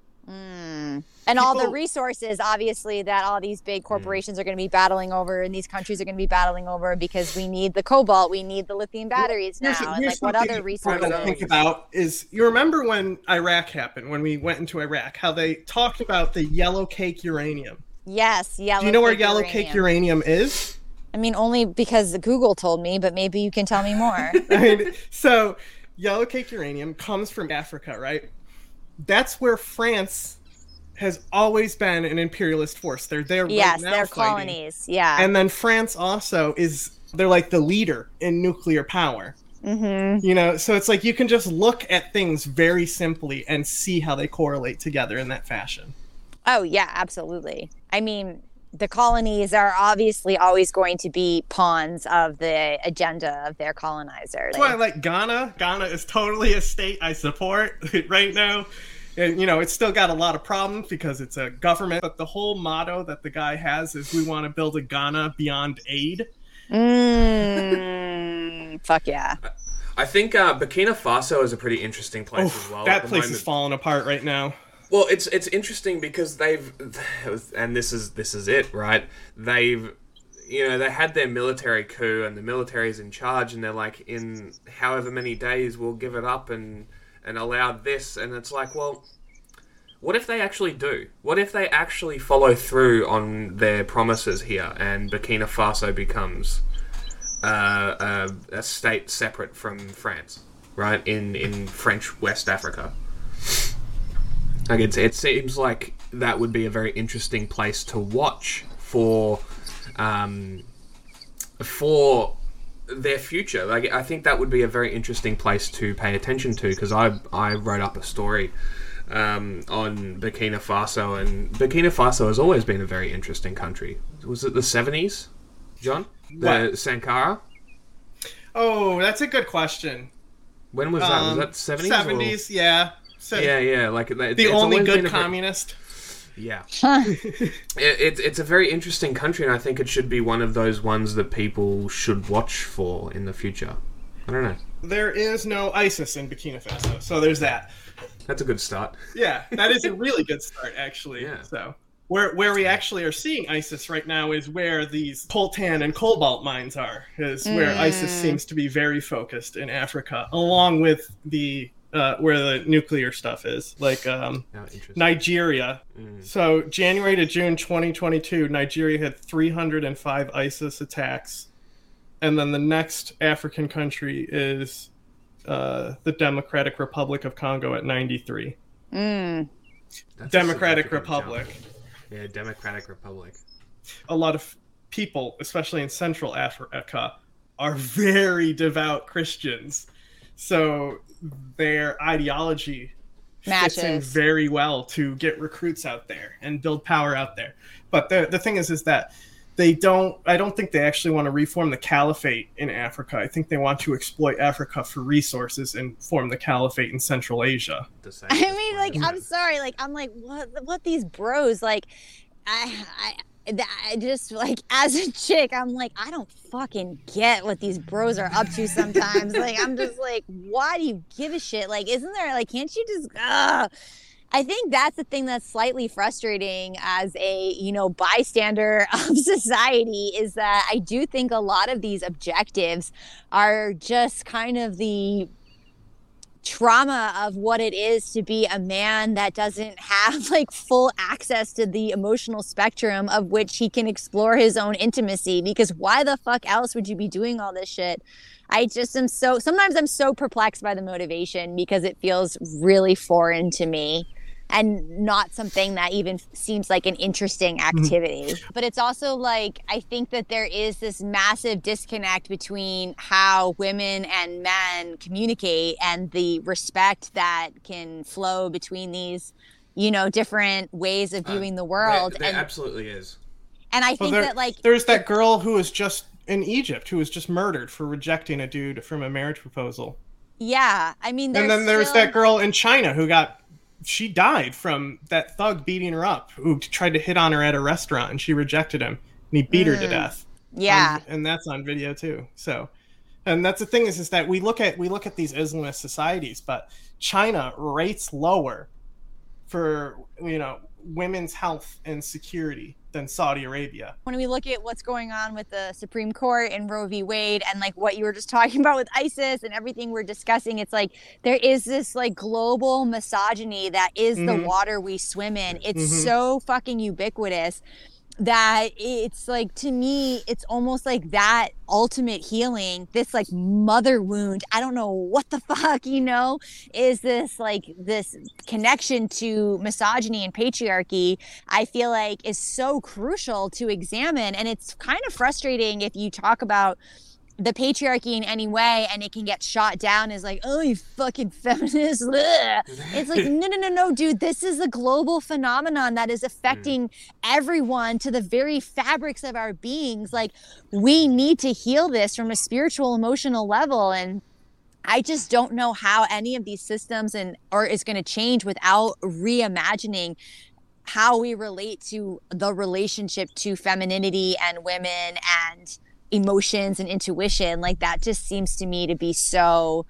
And all the resources, obviously, that all these big corporations are going to be battling over, and these countries are going to be battling over, because we need the cobalt, we need the lithium batteries now. And like, what other resources? What I think about is, you remember when Iraq happened, when we went into Iraq, how they talked about the yellow cake uranium? Yes, yellow. Do you know where yellow cake uranium is? I mean, only because Google told me, but maybe you can tell me more. So, yellow cake uranium comes from Africa, right? That's where France has always been an imperialist force. They're there right now. Yes, they're colonies. Yeah. And then France also they're like the leader in nuclear power. You know, so it's like you can just look at things very simply and see how they correlate together in that fashion. Oh, yeah, absolutely. I mean, the colonies are obviously always going to be pawns of the agenda of their colonizer. That's why I like Ghana. Ghana is totally a state I support right now. And, you know, it's still got a lot of problems because it's a government. But the whole motto that the guy has is, we want to build a Ghana beyond aid. Fuck yeah. I think Burkina Faso is a pretty interesting place as well. That place is falling apart right now. Well, it's interesting because and this is it, right? They had their military coup, and the military's in charge, and they're like, in however many days we'll give it up and allow this, and it's like, well, what if they actually do? What if they actually follow through on their promises here, and Burkina Faso becomes a state separate from France, right? In French West Africa. Like it seems like that would be a very interesting place to watch for their future. Like, I think that would be a very interesting place to pay attention to, because I wrote up a story on Burkina Faso, and Burkina Faso has always been a very interesting country. Was it the 70s, John? The Sankara? Oh, that's a good question. When was that? Was that 70s? 70s, yeah. So yeah. Like the only good communist. Yeah. It's a very interesting country, and I think it should be one of those ones that people should watch for in the future. I don't know. There is no ISIS in Burkina Faso, so there's that. That's a good start. Yeah, that is a really good start, actually. Yeah. So where we actually are seeing ISIS right now is where these coltan and cobalt mines are, is where ISIS seems to be very focused in Africa, along with the where the nuclear stuff is, like Nigeria. So January to June 2022, Nigeria had 305 ISIS attacks, and then the next African country is the Democratic Republic of Congo at 93. Democratic Republic. Jump. Yeah, Democratic Republic. A lot of people, especially in Central Africa, are very devout Christians. So their ideology fits in very well to get recruits out there and build power out there. But the thing is that I don't think they actually want to reform the caliphate in Africa. I think they want to exploit Africa for resources and form the caliphate in Central Asia. I mean, like, I'm sorry, like, I'm like, what these bros, like, I just, like, as a chick, I'm like, I don't fucking get what these bros are up to sometimes. Like, I'm just like, why do you give a shit? Like, isn't there, like, can't you just, I think that's the thing that's slightly frustrating as a, bystander of society, is that I do think a lot of these objectives are just kind of the trauma of what it is to be a man that doesn't have like full access to the emotional spectrum of which he can explore his own intimacy, because why the fuck else would you be doing all this shit? I just am sometimes I'm so perplexed by the motivation, because it feels really foreign to me and not something that even seems like an interesting activity. But it's also like, I think that there is this massive disconnect between how women and men communicate and the respect that can flow between these, different ways of viewing the world. There absolutely is. And I think that like... There's that girl who was just in Egypt who was just murdered for rejecting a dude from a marriage proposal. Yeah, I mean, and then there's that girl in China who she died from that thug beating her up, who tried to hit on her at a restaurant, and she rejected him, and he beat her to death. Yeah. And that's on video too. So, and that's the thing is that we look at these Islamist societies, but China rates lower for, women's health and security than Saudi Arabia. When we look at what's going on with the Supreme Court and Roe v. Wade, and like what you were just talking about with ISIS and everything we're discussing, it's like there is this like global misogyny that is the water we swim in. It's so fucking ubiquitous that it's like, to me, it's almost like that ultimate healing, this like mother wound, I don't know what the fuck, is this like this connection to misogyny and patriarchy, I feel like is so crucial to examine. And it's kind of frustrating if you talk about the patriarchy in any way and it can get shot down as like, oh, you fucking feminist. Ugh. It's like, no, dude, this is a global phenomenon that is affecting everyone to the very fabrics of our beings. Like, we need to heal this from a spiritual, emotional level. And I just don't know how any of these systems is going to change without reimagining how we relate to the relationship to femininity and women and emotions and intuition. Like, that just seems to me to be so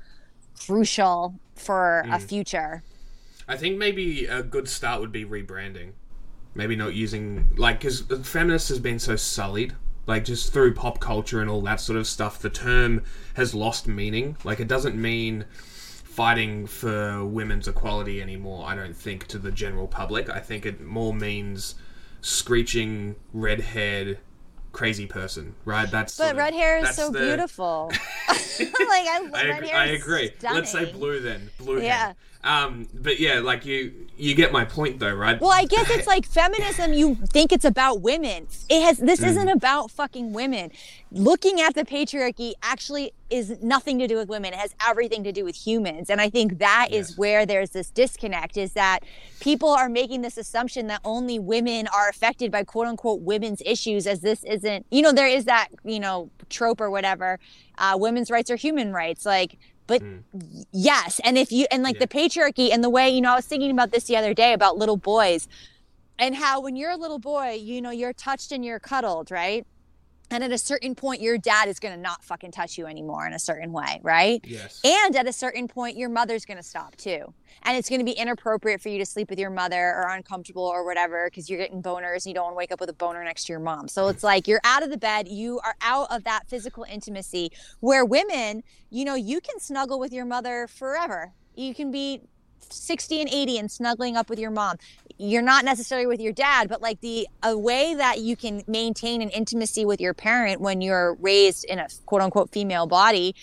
crucial for a future. I think maybe a good start would be rebranding. Maybe not using, like, because feminist has been so sullied, like, just through pop culture and all that sort of stuff. The term has lost meaning. Like, it doesn't mean fighting for women's equality anymore, I don't think, to the general public. I think it more means screeching, red-haired, crazy person, right? But red hair is so beautiful. Like, I love red hair. I agree. Stunning. Let's say blue then. Blue hair. But yeah, like you get my point though, right? Well, I guess it's like feminism, you think it's about women. This isn't about fucking women. Looking at the patriarchy actually is nothing to do with women. It has everything to do with humans. And I think that is where there's this disconnect, is that people are making this assumption that only women are affected by quote unquote women's issues, as this isn't, there is that, trope or whatever. Women's rights are human rights. Like, but yes. And the patriarchy and the way, I was thinking about this the other day about little boys and how when you're a little boy, you're touched and you're cuddled, right? And at a certain point, your dad is going to not fucking touch you anymore in a certain way, right? Yes. And at a certain point, your mother's going to stop too. And it's going to be inappropriate for you to sleep with your mother or uncomfortable or whatever because you're getting boners and you don't want to wake up with a boner next to your mom. So it's like you're out of the bed. You are out of that physical intimacy where women, you can snuggle with your mother forever. You can be 60 and 80 and snuggling up with your mom. You're not necessarily with your dad, but like a way that you can maintain an intimacy with your parent when you're raised in a quote unquote female body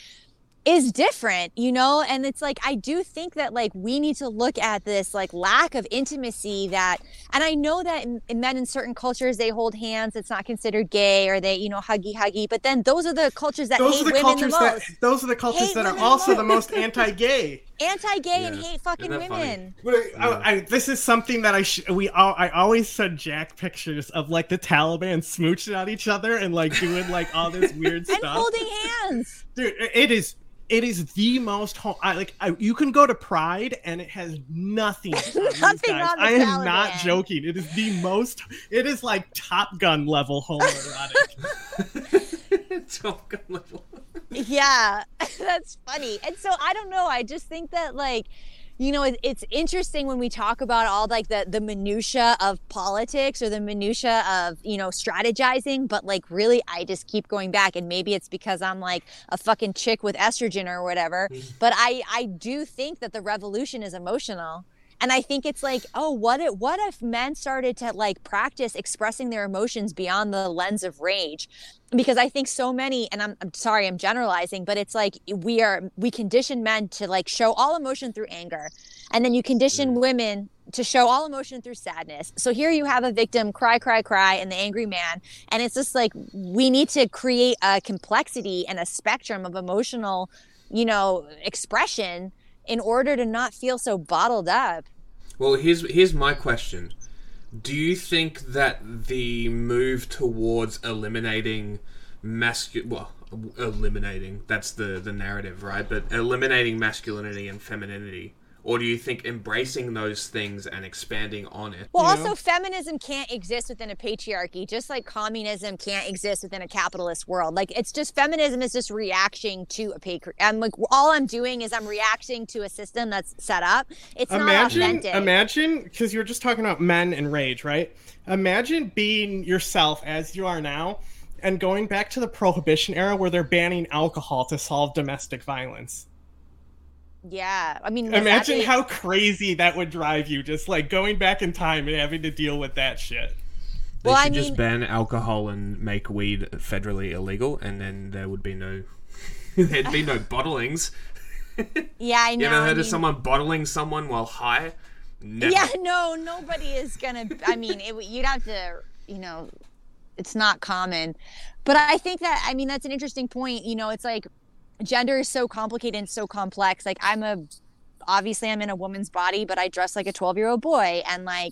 is different, and it's like, I do think that like we need to look at this like lack of intimacy and I know that in men in certain cultures, they hold hands. It's not considered gay, or they, huggy, but then those are the cultures that hate women the most. Those are the cultures that are also the most anti-gay. And hate fucking women. This is something that I always send Jack pictures of like the Taliban smooching on each other and like doing like all this weird stuff. And holding hands. Dude, it is the most you can go to Pride and it has nothing on these guys. I am not joking. It is like Top Gun level homoerotic. Top Gun level. Yeah, that's funny. And so I don't know. I just think that like you know, it's interesting when we talk about all like the minutia of politics or the minutia of, you know, strategizing, but like really I just keep going back, and maybe it's because I'm like a fucking chick with estrogen or whatever, but I do think that the revolution is emotional. And I think it's like, oh, what if men started to like practice expressing their emotions beyond the lens of rage? Because I think so many, and I'm sorry, I'm generalizing, but it's like we condition men to like show all emotion through anger. And then you condition women to show all emotion through sadness. So here you have a victim cry, and the angry man. And it's just like, we need to create a complexity and a spectrum of emotional, you know, expression in order to not feel so bottled up. Well, here's my question. Do you think that the move towards eliminating eliminating, that's the narrative, right? But eliminating masculinity and femininity, or do you think embracing those things and expanding on it? Well, also, feminism can't exist within a patriarchy, just like communism can't exist within a capitalist world. Like, it's just, feminism is just reacting to a patriarchy. And like, all I'm doing is I'm reacting to a system that's set up. It's not authentic. Imagine, because you were just talking about men and rage, right? Imagine being yourself as you are now and going back to the Prohibition era where they're banning alcohol to solve domestic violence. Yeah, I mean, imagine how crazy that would drive you, just like going back in time and having to deal with that shit. They should just ban alcohol and make weed federally illegal, and then there would be no there'd be no bottlings. Yeah, I know. You ever heard of someone bottling someone while high? Never. Yeah, no, nobody is gonna. I mean, you'd have to, you know, it's not common. But I think that, I mean, that's an interesting point. You know, it's like, gender is so complicated and so complex. Like, obviously I'm in a woman's body, but I dress like a 12-year-old boy. And like,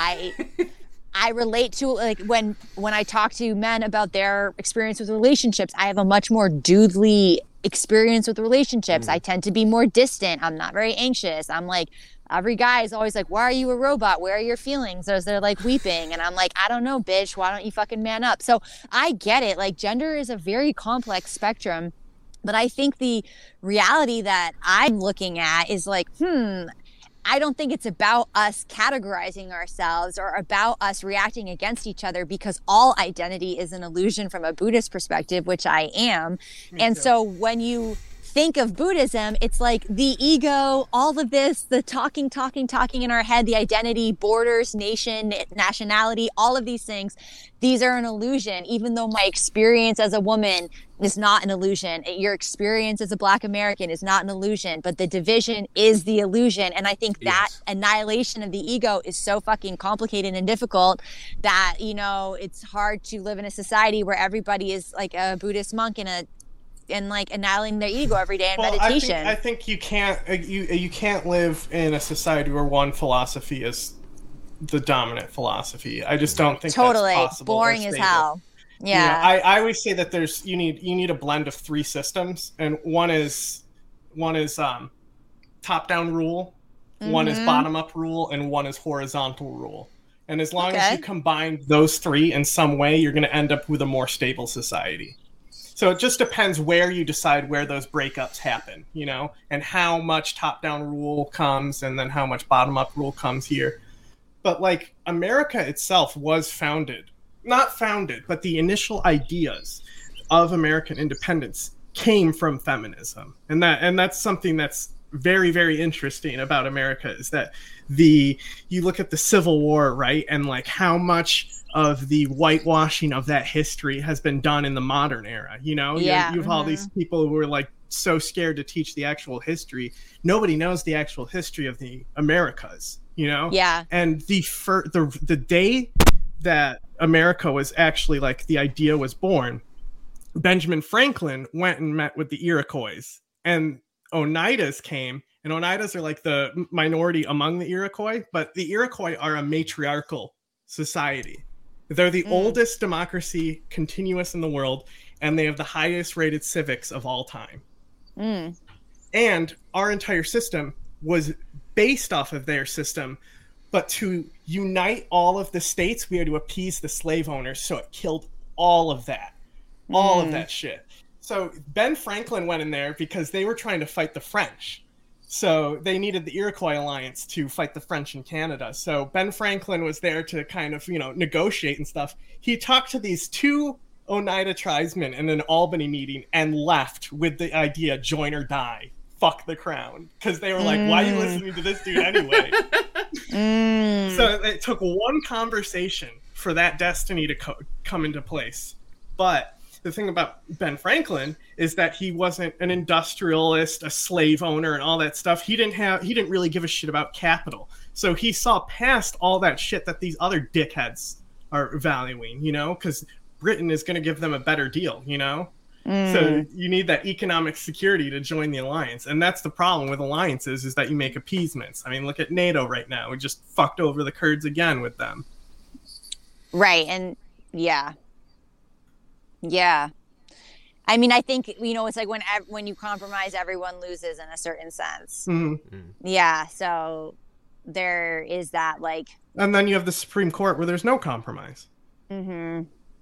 I relate to, like, when I talk to men about their experience with relationships, I have a much more dudely experience with relationships. I tend to be more distant. I'm not very anxious. I'm like, every guy is always like, why are you a robot? Where are your feelings? As they're like weeping. And I'm like, I don't know, bitch. Why don't you fucking man up? So I get it. Like, gender is a very complex spectrum. But I think the reality that I'm looking at is like, I don't think it's about us categorizing ourselves or about us reacting against each other, because all identity is an illusion from a Buddhist perspective, which I am. And so when you think of Buddhism, it's like the ego, all of this, the talking in our head, the identity, borders, nation, nationality, all of these things, these are an illusion, even though my experience as a woman is not an illusion. Your experience as a Black American is not an illusion, but the division is the illusion. And I think that annihilation of the ego is so fucking complicated and difficult that, you know, it's hard to live in a society where everybody is like a Buddhist monk and like annihilating their ego every day in meditation. I think you can't live in a society where one philosophy is the dominant philosophy. I just don't think that's possible. Boring as hell. Yeah. You know, I always say that you need a blend of three systems, and one is top down rule, one is bottom up rule, and one is horizontal rule. And as long as you combine those three in some way, you're going to end up with a more stable society. So it just depends where you decide where those breakups happen, you know, and how much top-down rule comes and then how much bottom-up rule comes here. But, like, America itself was not founded, but the initial ideas of American independence came from feminism. And that's something that's very, very interesting about America, is that you look at the Civil War, right, and, like, how much of the whitewashing of that history has been done in the modern era. You know, you have all these people who are like so scared to teach the actual history. Nobody knows the actual history of the Americas, you know? Yeah. And the day that America was actually, like, the idea was born, Benjamin Franklin went and met with the Iroquois, and Oneidas came, and Oneidas are like the minority among the Iroquois, but the Iroquois are a matriarchal society. They're the oldest democracy continuous in the world, and they have the highest rated civics of all time. And our entire system was based off of their system, but to unite all of the states, we had to appease the slave owners, so it killed all of that. All of that shit. So Ben Franklin went in there because they were trying to fight the French. So they needed the Iroquois alliance to fight the French in Canada. So Ben Franklin was there to kind of, negotiate and stuff. He talked to these two Oneida tribesmen in an Albany meeting and left with the idea, join or die. Fuck the crown. Because they were like, why are you listening to this dude anyway? So it took one conversation for that destiny to come into place. But the thing about Ben Franklin is that he wasn't an industrialist, a slave owner, and all that stuff. He didn't really give a shit about capital. So he saw past all that shit that these other dickheads are valuing, because Britain is going to give them a better deal, So you need that economic security to join the alliance. And that's the problem with alliances, is that you make appeasements. I mean, look at NATO right now. We just fucked over the Kurds again with them. Right. And yeah. Yeah. I mean, I think, it's like when you compromise, everyone loses in a certain sense. Mm-hmm. Yeah. So there is that, like. And then you have the Supreme Court where there's no compromise. Mm-hmm.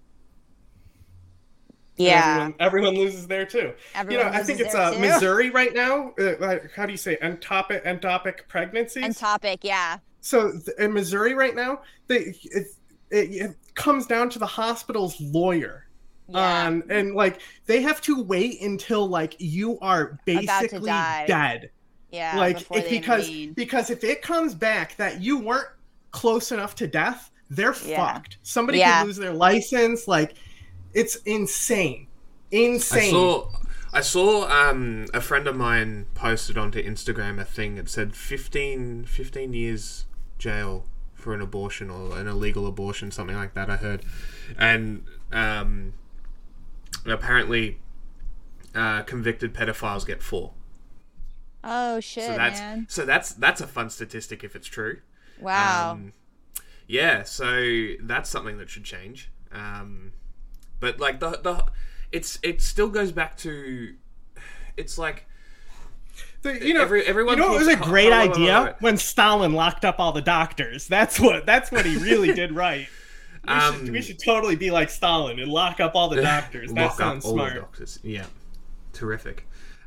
Yeah. Everyone loses there too. I think it's Missouri right now. How do you say ectopic pregnancies? Ectopic, yeah. So in Missouri right now, it comes down to the hospital's lawyer. Yeah. And like they have to wait until like you are basically dead. Yeah. Like because if it comes back that you weren't close enough to death, they're fucked. Somebody could lose their license. Like it's insane. I saw a friend of mine posted onto Instagram a thing that said 15 years jail for an abortion or an illegal abortion, something like that. I heard, and apparently convicted pedophiles get 4. Oh shit, man. So that's a fun statistic if it's true. Wow. Yeah, so that's something that should change. But like it still goes back to, it's like everyone. It was a great idea when Stalin locked up all the doctors. That's what he really did right. We should totally be like Stalin and lock up all the doctors. That sounds smart. All the doctors. Yeah, terrific.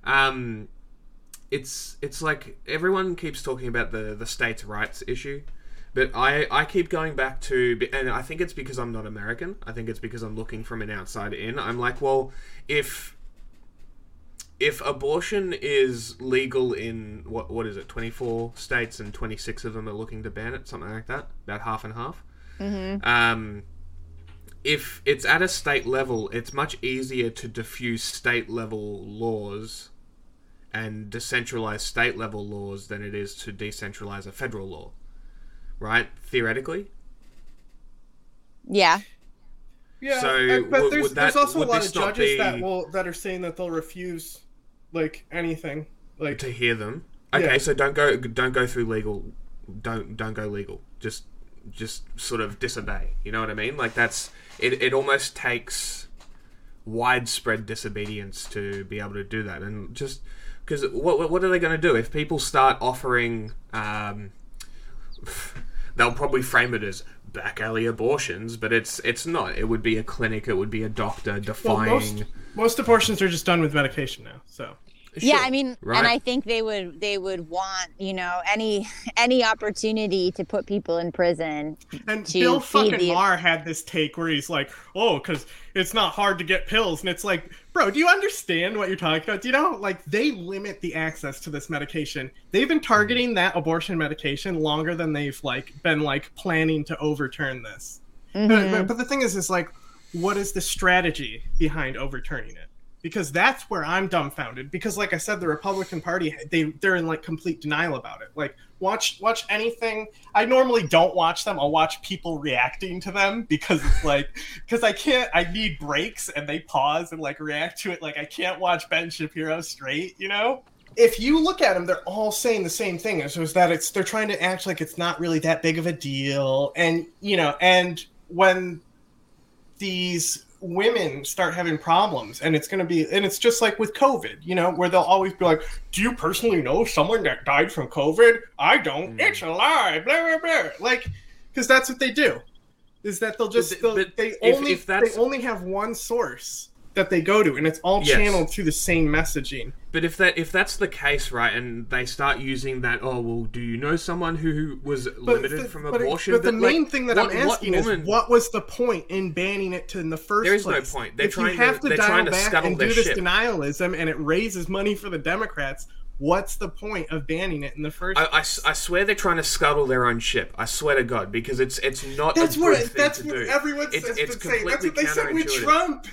It's like everyone keeps talking about the states' rights issue, but I keep going back to, and I think it's because I'm not American. I think it's because I'm looking from an outside in. I'm like, well, if abortion is legal in what is it, 24 states and 26 of them are looking to ban it, something like that, about half and half. Mm-hmm. If it's at a state level, it's much easier to diffuse state level laws and decentralize state level laws than it is to decentralize a federal law, right? Theoretically. Yeah. Yeah, so but there's also a lot of judges that are saying that they'll refuse like anything, like to hear them. Okay, yeah. So don't go through legal. Don't go legal. Just sort of disobey. You know what I mean? Like that's it. It almost takes widespread disobedience to be able to do that, and just because what are they going to do if people start offering? They'll probably frame it as back alley abortions, but it's not. It would be a clinic. It would be a doctor defying. Well, most abortions are just done with medication now. So yeah, I mean, right. And I think they would want any opportunity to put people in prison. And Bill fucking Maher had this take where he's like, "Oh, because it's not hard to get pills," and it's like, bro, do you understand what you're talking about? Do you know, like, they limit the access to this medication. They've been targeting that abortion medication longer than they've been planning to overturn this. Mm-hmm. But the thing is like, what is the strategy behind overturning it? Because that's where I'm dumbfounded. Because, like I said, the Republican Party, they're in complete denial about it. Like, watch anything. I normally don't watch them. I'll watch people reacting to them because it's because I need breaks and they pause and react to it. I can't watch Ben Shapiro straight, If you look at them, they're all saying the same thing. Is that they're trying to act like it's not really that big of a deal. And, and when these women start having problems, and it's just like with COVID, where they'll always be like, do you personally know someone that died from COVID? I don't. It's a lie. Blah, blah, blah. Because that's what they do. Is that they only have one source that they go to, and it's all channeled through the same messaging. But if that's the case, right, and they start using that, oh, well, do you know someone who was limited from abortion? But the main thing that I'm asking is, what was the point in banning it in the first place? There is no point. They're trying to scuttle and do this denialism, and it raises money for the Democrats. What's the point of banning it in the first place? I swear they're trying to scuttle their own ship. I swear to God, because it's not a good thing to do. That's what everyone says. That's what they said with Trump.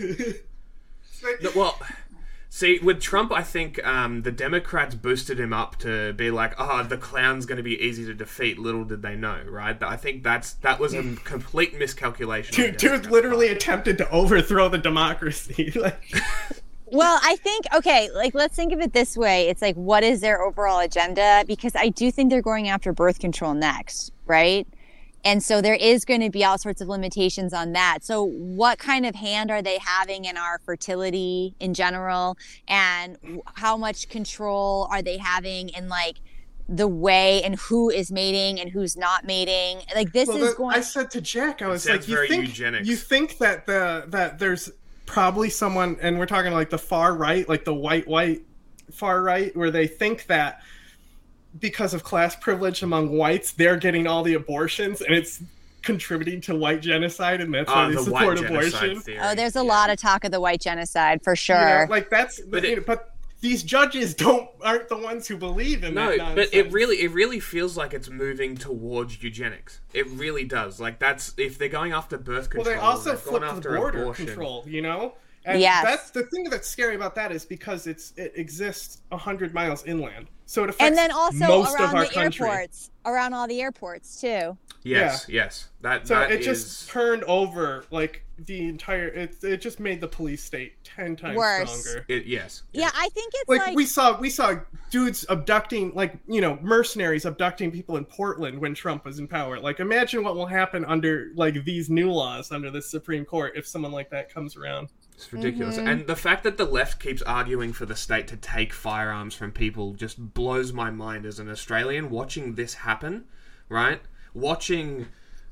Well, see, with Trump, I think the Democrats boosted him up to be like, the clown's going to be easy to defeat. Little did they know, right? I think that was a complete miscalculation. Dude literally attempted to overthrow the democracy. Well, I think, let's think of it this way. It's like, what is their overall agenda? Because I do think they're going after birth control next, right? And so there is going to be all sorts of limitations on that. So what kind of hand are they having in our fertility in general? And how much control are they having in, like, the way and who is mating and who's not mating? Like, I said to Jack, I was like, you think that that there's probably someone, and we're talking like the far right, like the white far right, where they think that because of class privilege among whites, they're getting all the abortions, and it's contributing to white genocide, and that's why they support abortion. There's a lot of talk of the white genocide for sure. But these judges aren't the ones who believe in that nonsense. But it really feels like it's moving towards eugenics. It really does. Like, that's, if they're going after birth control. Well, they also flipped the border control, you know? And that's the thing that's scary about that, is because it exists 100 miles inland. So it affects and then also most around of our the country. Airports, around all the airports too. Yes. That just turned over like the entire. It just made the police state 10 times stronger. Yeah, I think it's like we saw dudes abducting, like, you know, mercenaries abducting people in Portland when Trump was in power. Like, imagine what will happen under like these new laws under the Supreme Court if someone like that comes around. It's ridiculous. Mm-hmm. And the fact that the left keeps arguing for the state to take firearms from people just blows my mind as an Australian watching this happen, right? Watching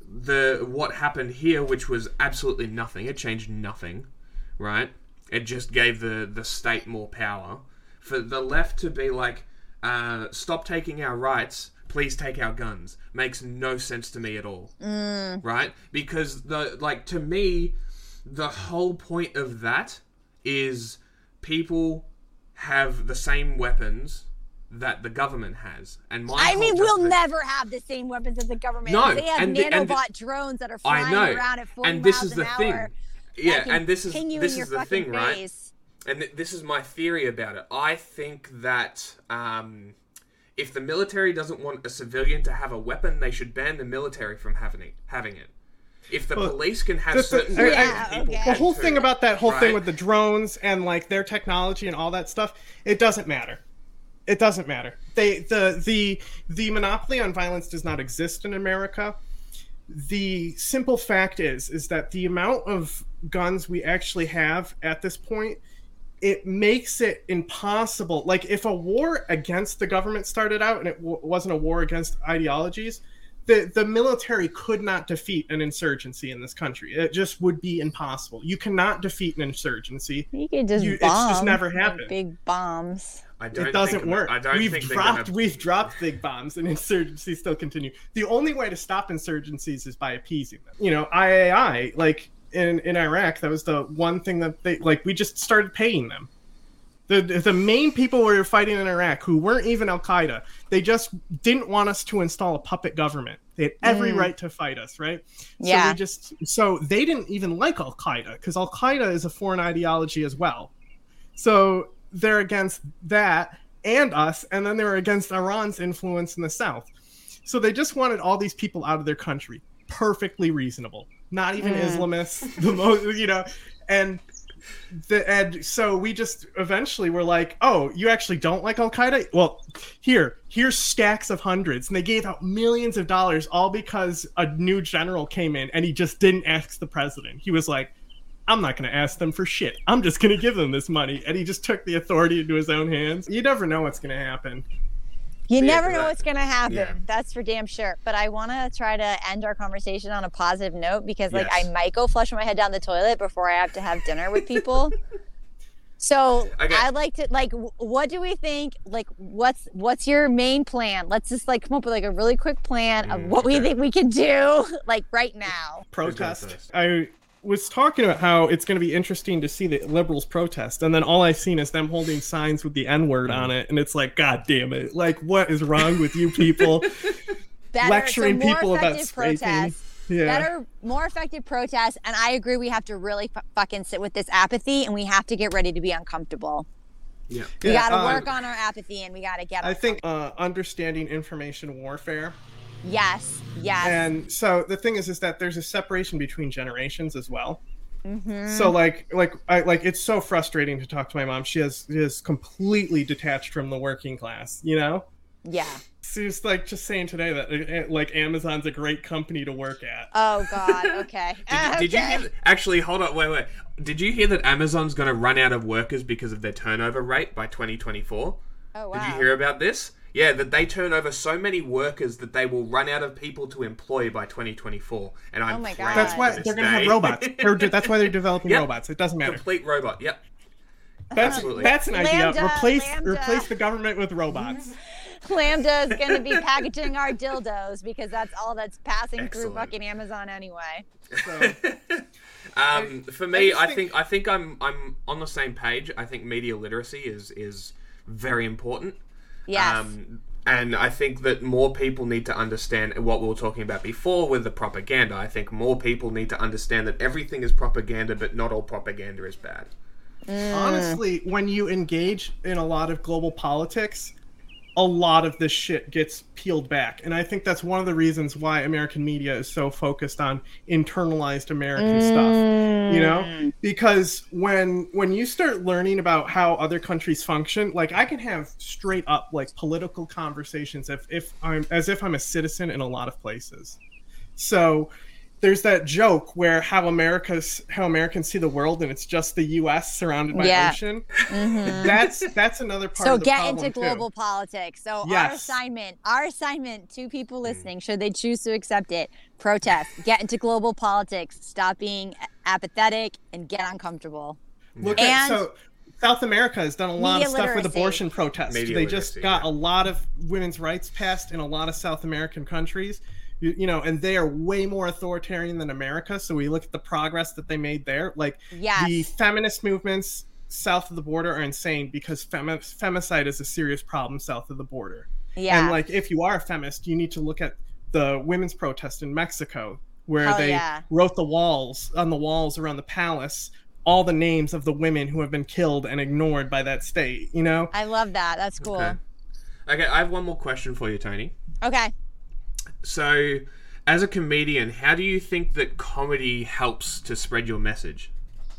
what happened here, which was absolutely nothing. It changed nothing, right? It just gave the state more power. For the left to be like, stop taking our rights, please take our guns, makes no sense to me at all, right? Because to me, the whole point of that is people have the same weapons that the government has. And we'll never have the same weapons as the government. No, they have nanobot drones that are flying around at 40 and this miles is the an thing. hour. Yeah, and this is the thing, face. right? And this is my theory about it. I think that if the military doesn't want a civilian to have a weapon, they should ban the military from having it. If the police can have certain people... The whole thing about that whole thing with the drones and like their technology and all that stuff, it doesn't matter. It doesn't matter. The monopoly on violence does not exist in America. The simple fact is that the amount of guns we actually have at this point, it makes it impossible. Like, if a war against the government started out and it wasn't a war against ideologies, the military could not defeat an insurgency in this country. It just would be impossible. You cannot defeat an insurgency. You could just bomb. It's just never happened. Big bombs. It doesn't work. We've dropped big bombs, and insurgencies still continue. The only way to stop insurgencies is by appeasing them. You know, IAI, like in Iraq, that was the one thing that we just started paying them. The main people we were fighting in Iraq, who weren't even Al-Qaeda, they just didn't want us to install a puppet government. They had every right to fight us, right? Yeah. So they didn't even like Al-Qaeda, because Al-Qaeda is a foreign ideology as well. So they're against that and us, and then they were against Iran's influence in the South. So they just wanted all these people out of their country. Perfectly reasonable. Not even Islamists, the most, you know, and so we just eventually were like, oh, you actually don't like Al-Qaeda? Well, here's stacks of hundreds. And they gave out millions of dollars, all because a new general came in and he just didn't ask the president. He was like, I'm not going to ask them for shit. I'm just going to give them this money. And he just took the authority into his own hands. You never know what's going to happen. You never know what's going to happen. Yeah. That's for damn sure. But I want to try to end our conversation on a positive note because, like, I might go flush my head down the toilet before I have to have dinner with people. So I'd like to, like, what do we think? Like, what's your main plan? Let's just, like, come up with, like, a really quick plan of what we think we can do, like, right now. Protest. I was talking about how it's going to be interesting to see the liberals protest, and then all I've seen is them holding signs with the N-word on it, and it's like, God damn it. Like, what is wrong with you people? Lecturing people about scraping. Better, more effective protests, and I agree we have to really fucking sit with this apathy, and we have to get ready to be uncomfortable. We got to work on our apathy, and we got to get I think understanding information warfare. Yes. And so the thing is that there's a separation between generations as well. So like it's so frustrating to talk to my mom. She is completely detached from the working class, you know? Yeah. She was like just saying today that like Amazon's a great company to work at. Oh God. Okay. Did you hear? Actually, hold on. Wait. Did you hear that Amazon's going to run out of workers because of their turnover rate by 2024? Oh wow. Did you hear about this? Yeah, that they turn over so many workers that they will run out of people to employ by 2024. And I'm my God. That's why they're going to have robots. That's why they're developing robots. It doesn't matter. Complete robot. Yep. Absolutely. That's an idea. Replace the government with robots. Lambda is going to be packaging our dildos because that's all that's passing through fucking Amazon anyway. So, for me, I think I'm on the same page. I think media literacy is very important. Yes. And I think that more people need to understand what we were talking about before with the propaganda. I think more people need to understand that everything is propaganda, but not all propaganda is bad. Honestly, when you engage in a lot of global politics, a lot of this shit gets peeled back. And I think that's one of the reasons why American media is so focused on internalized American stuff, you know? Because when you start learning about how other countries function, like I can have straight up like political conversations if I'm a citizen in a lot of places. So there's that joke where how Americans see the world, and it's just the U.S. surrounded by ocean. That's another part of the problem. So get into global politics. So our assignment to people listening, should they choose to accept it, protest, get into global politics, stop being apathetic, and get uncomfortable. So South America has done a lot of stuff with abortion protests. They just got a lot of women's rights passed in a lot of South American countries. You know, and they are way more authoritarian than America. So we look at the progress that they made there. Like the feminist movements south of the border are insane because femicide is a serious problem south of the border. Yeah. And like, if you are a feminist, you need to look at the women's protest in Mexico, where they wrote on the walls around the palace, all the names of the women who have been killed and ignored by that state, you know? I love that. That's cool. Okay, I have one more question for you, Tony. Okay. So, as a comedian, how do you think that comedy helps to spread your message?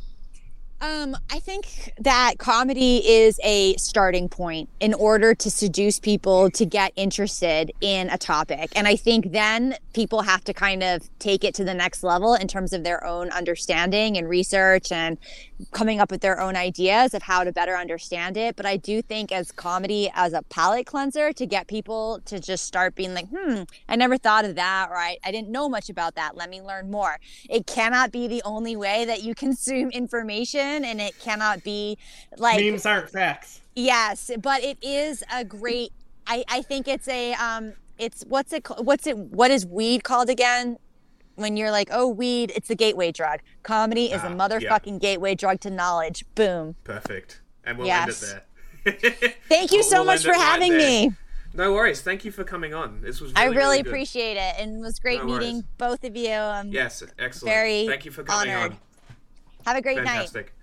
I think that comedy is a starting point in order to seduce people to get interested in a topic. And I think then people have to kind of take it to the next level in terms of their own understanding and research and coming up with their own ideas of how to better understand it. But I do think as comedy as a palate cleanser to get people to just start being like, I never thought of that, or I didn't know much about that. Let me learn more. It cannot be the only way that you consume information, and it cannot be like memes aren't facts. Yes, but it is a great. I think it's a it's what is weed called again? When you're like, oh, weed, it's a gateway drug. Comedy is a motherfucking gateway drug to knowledge. Boom. Perfect. And we'll end it there. Thank you so much for having me. No worries. Thank you for coming on. This was really, I really really good. Appreciate it, and it was great meeting both of you. Yes, excellent. Thank you for coming on. Have a great night. Fantastic.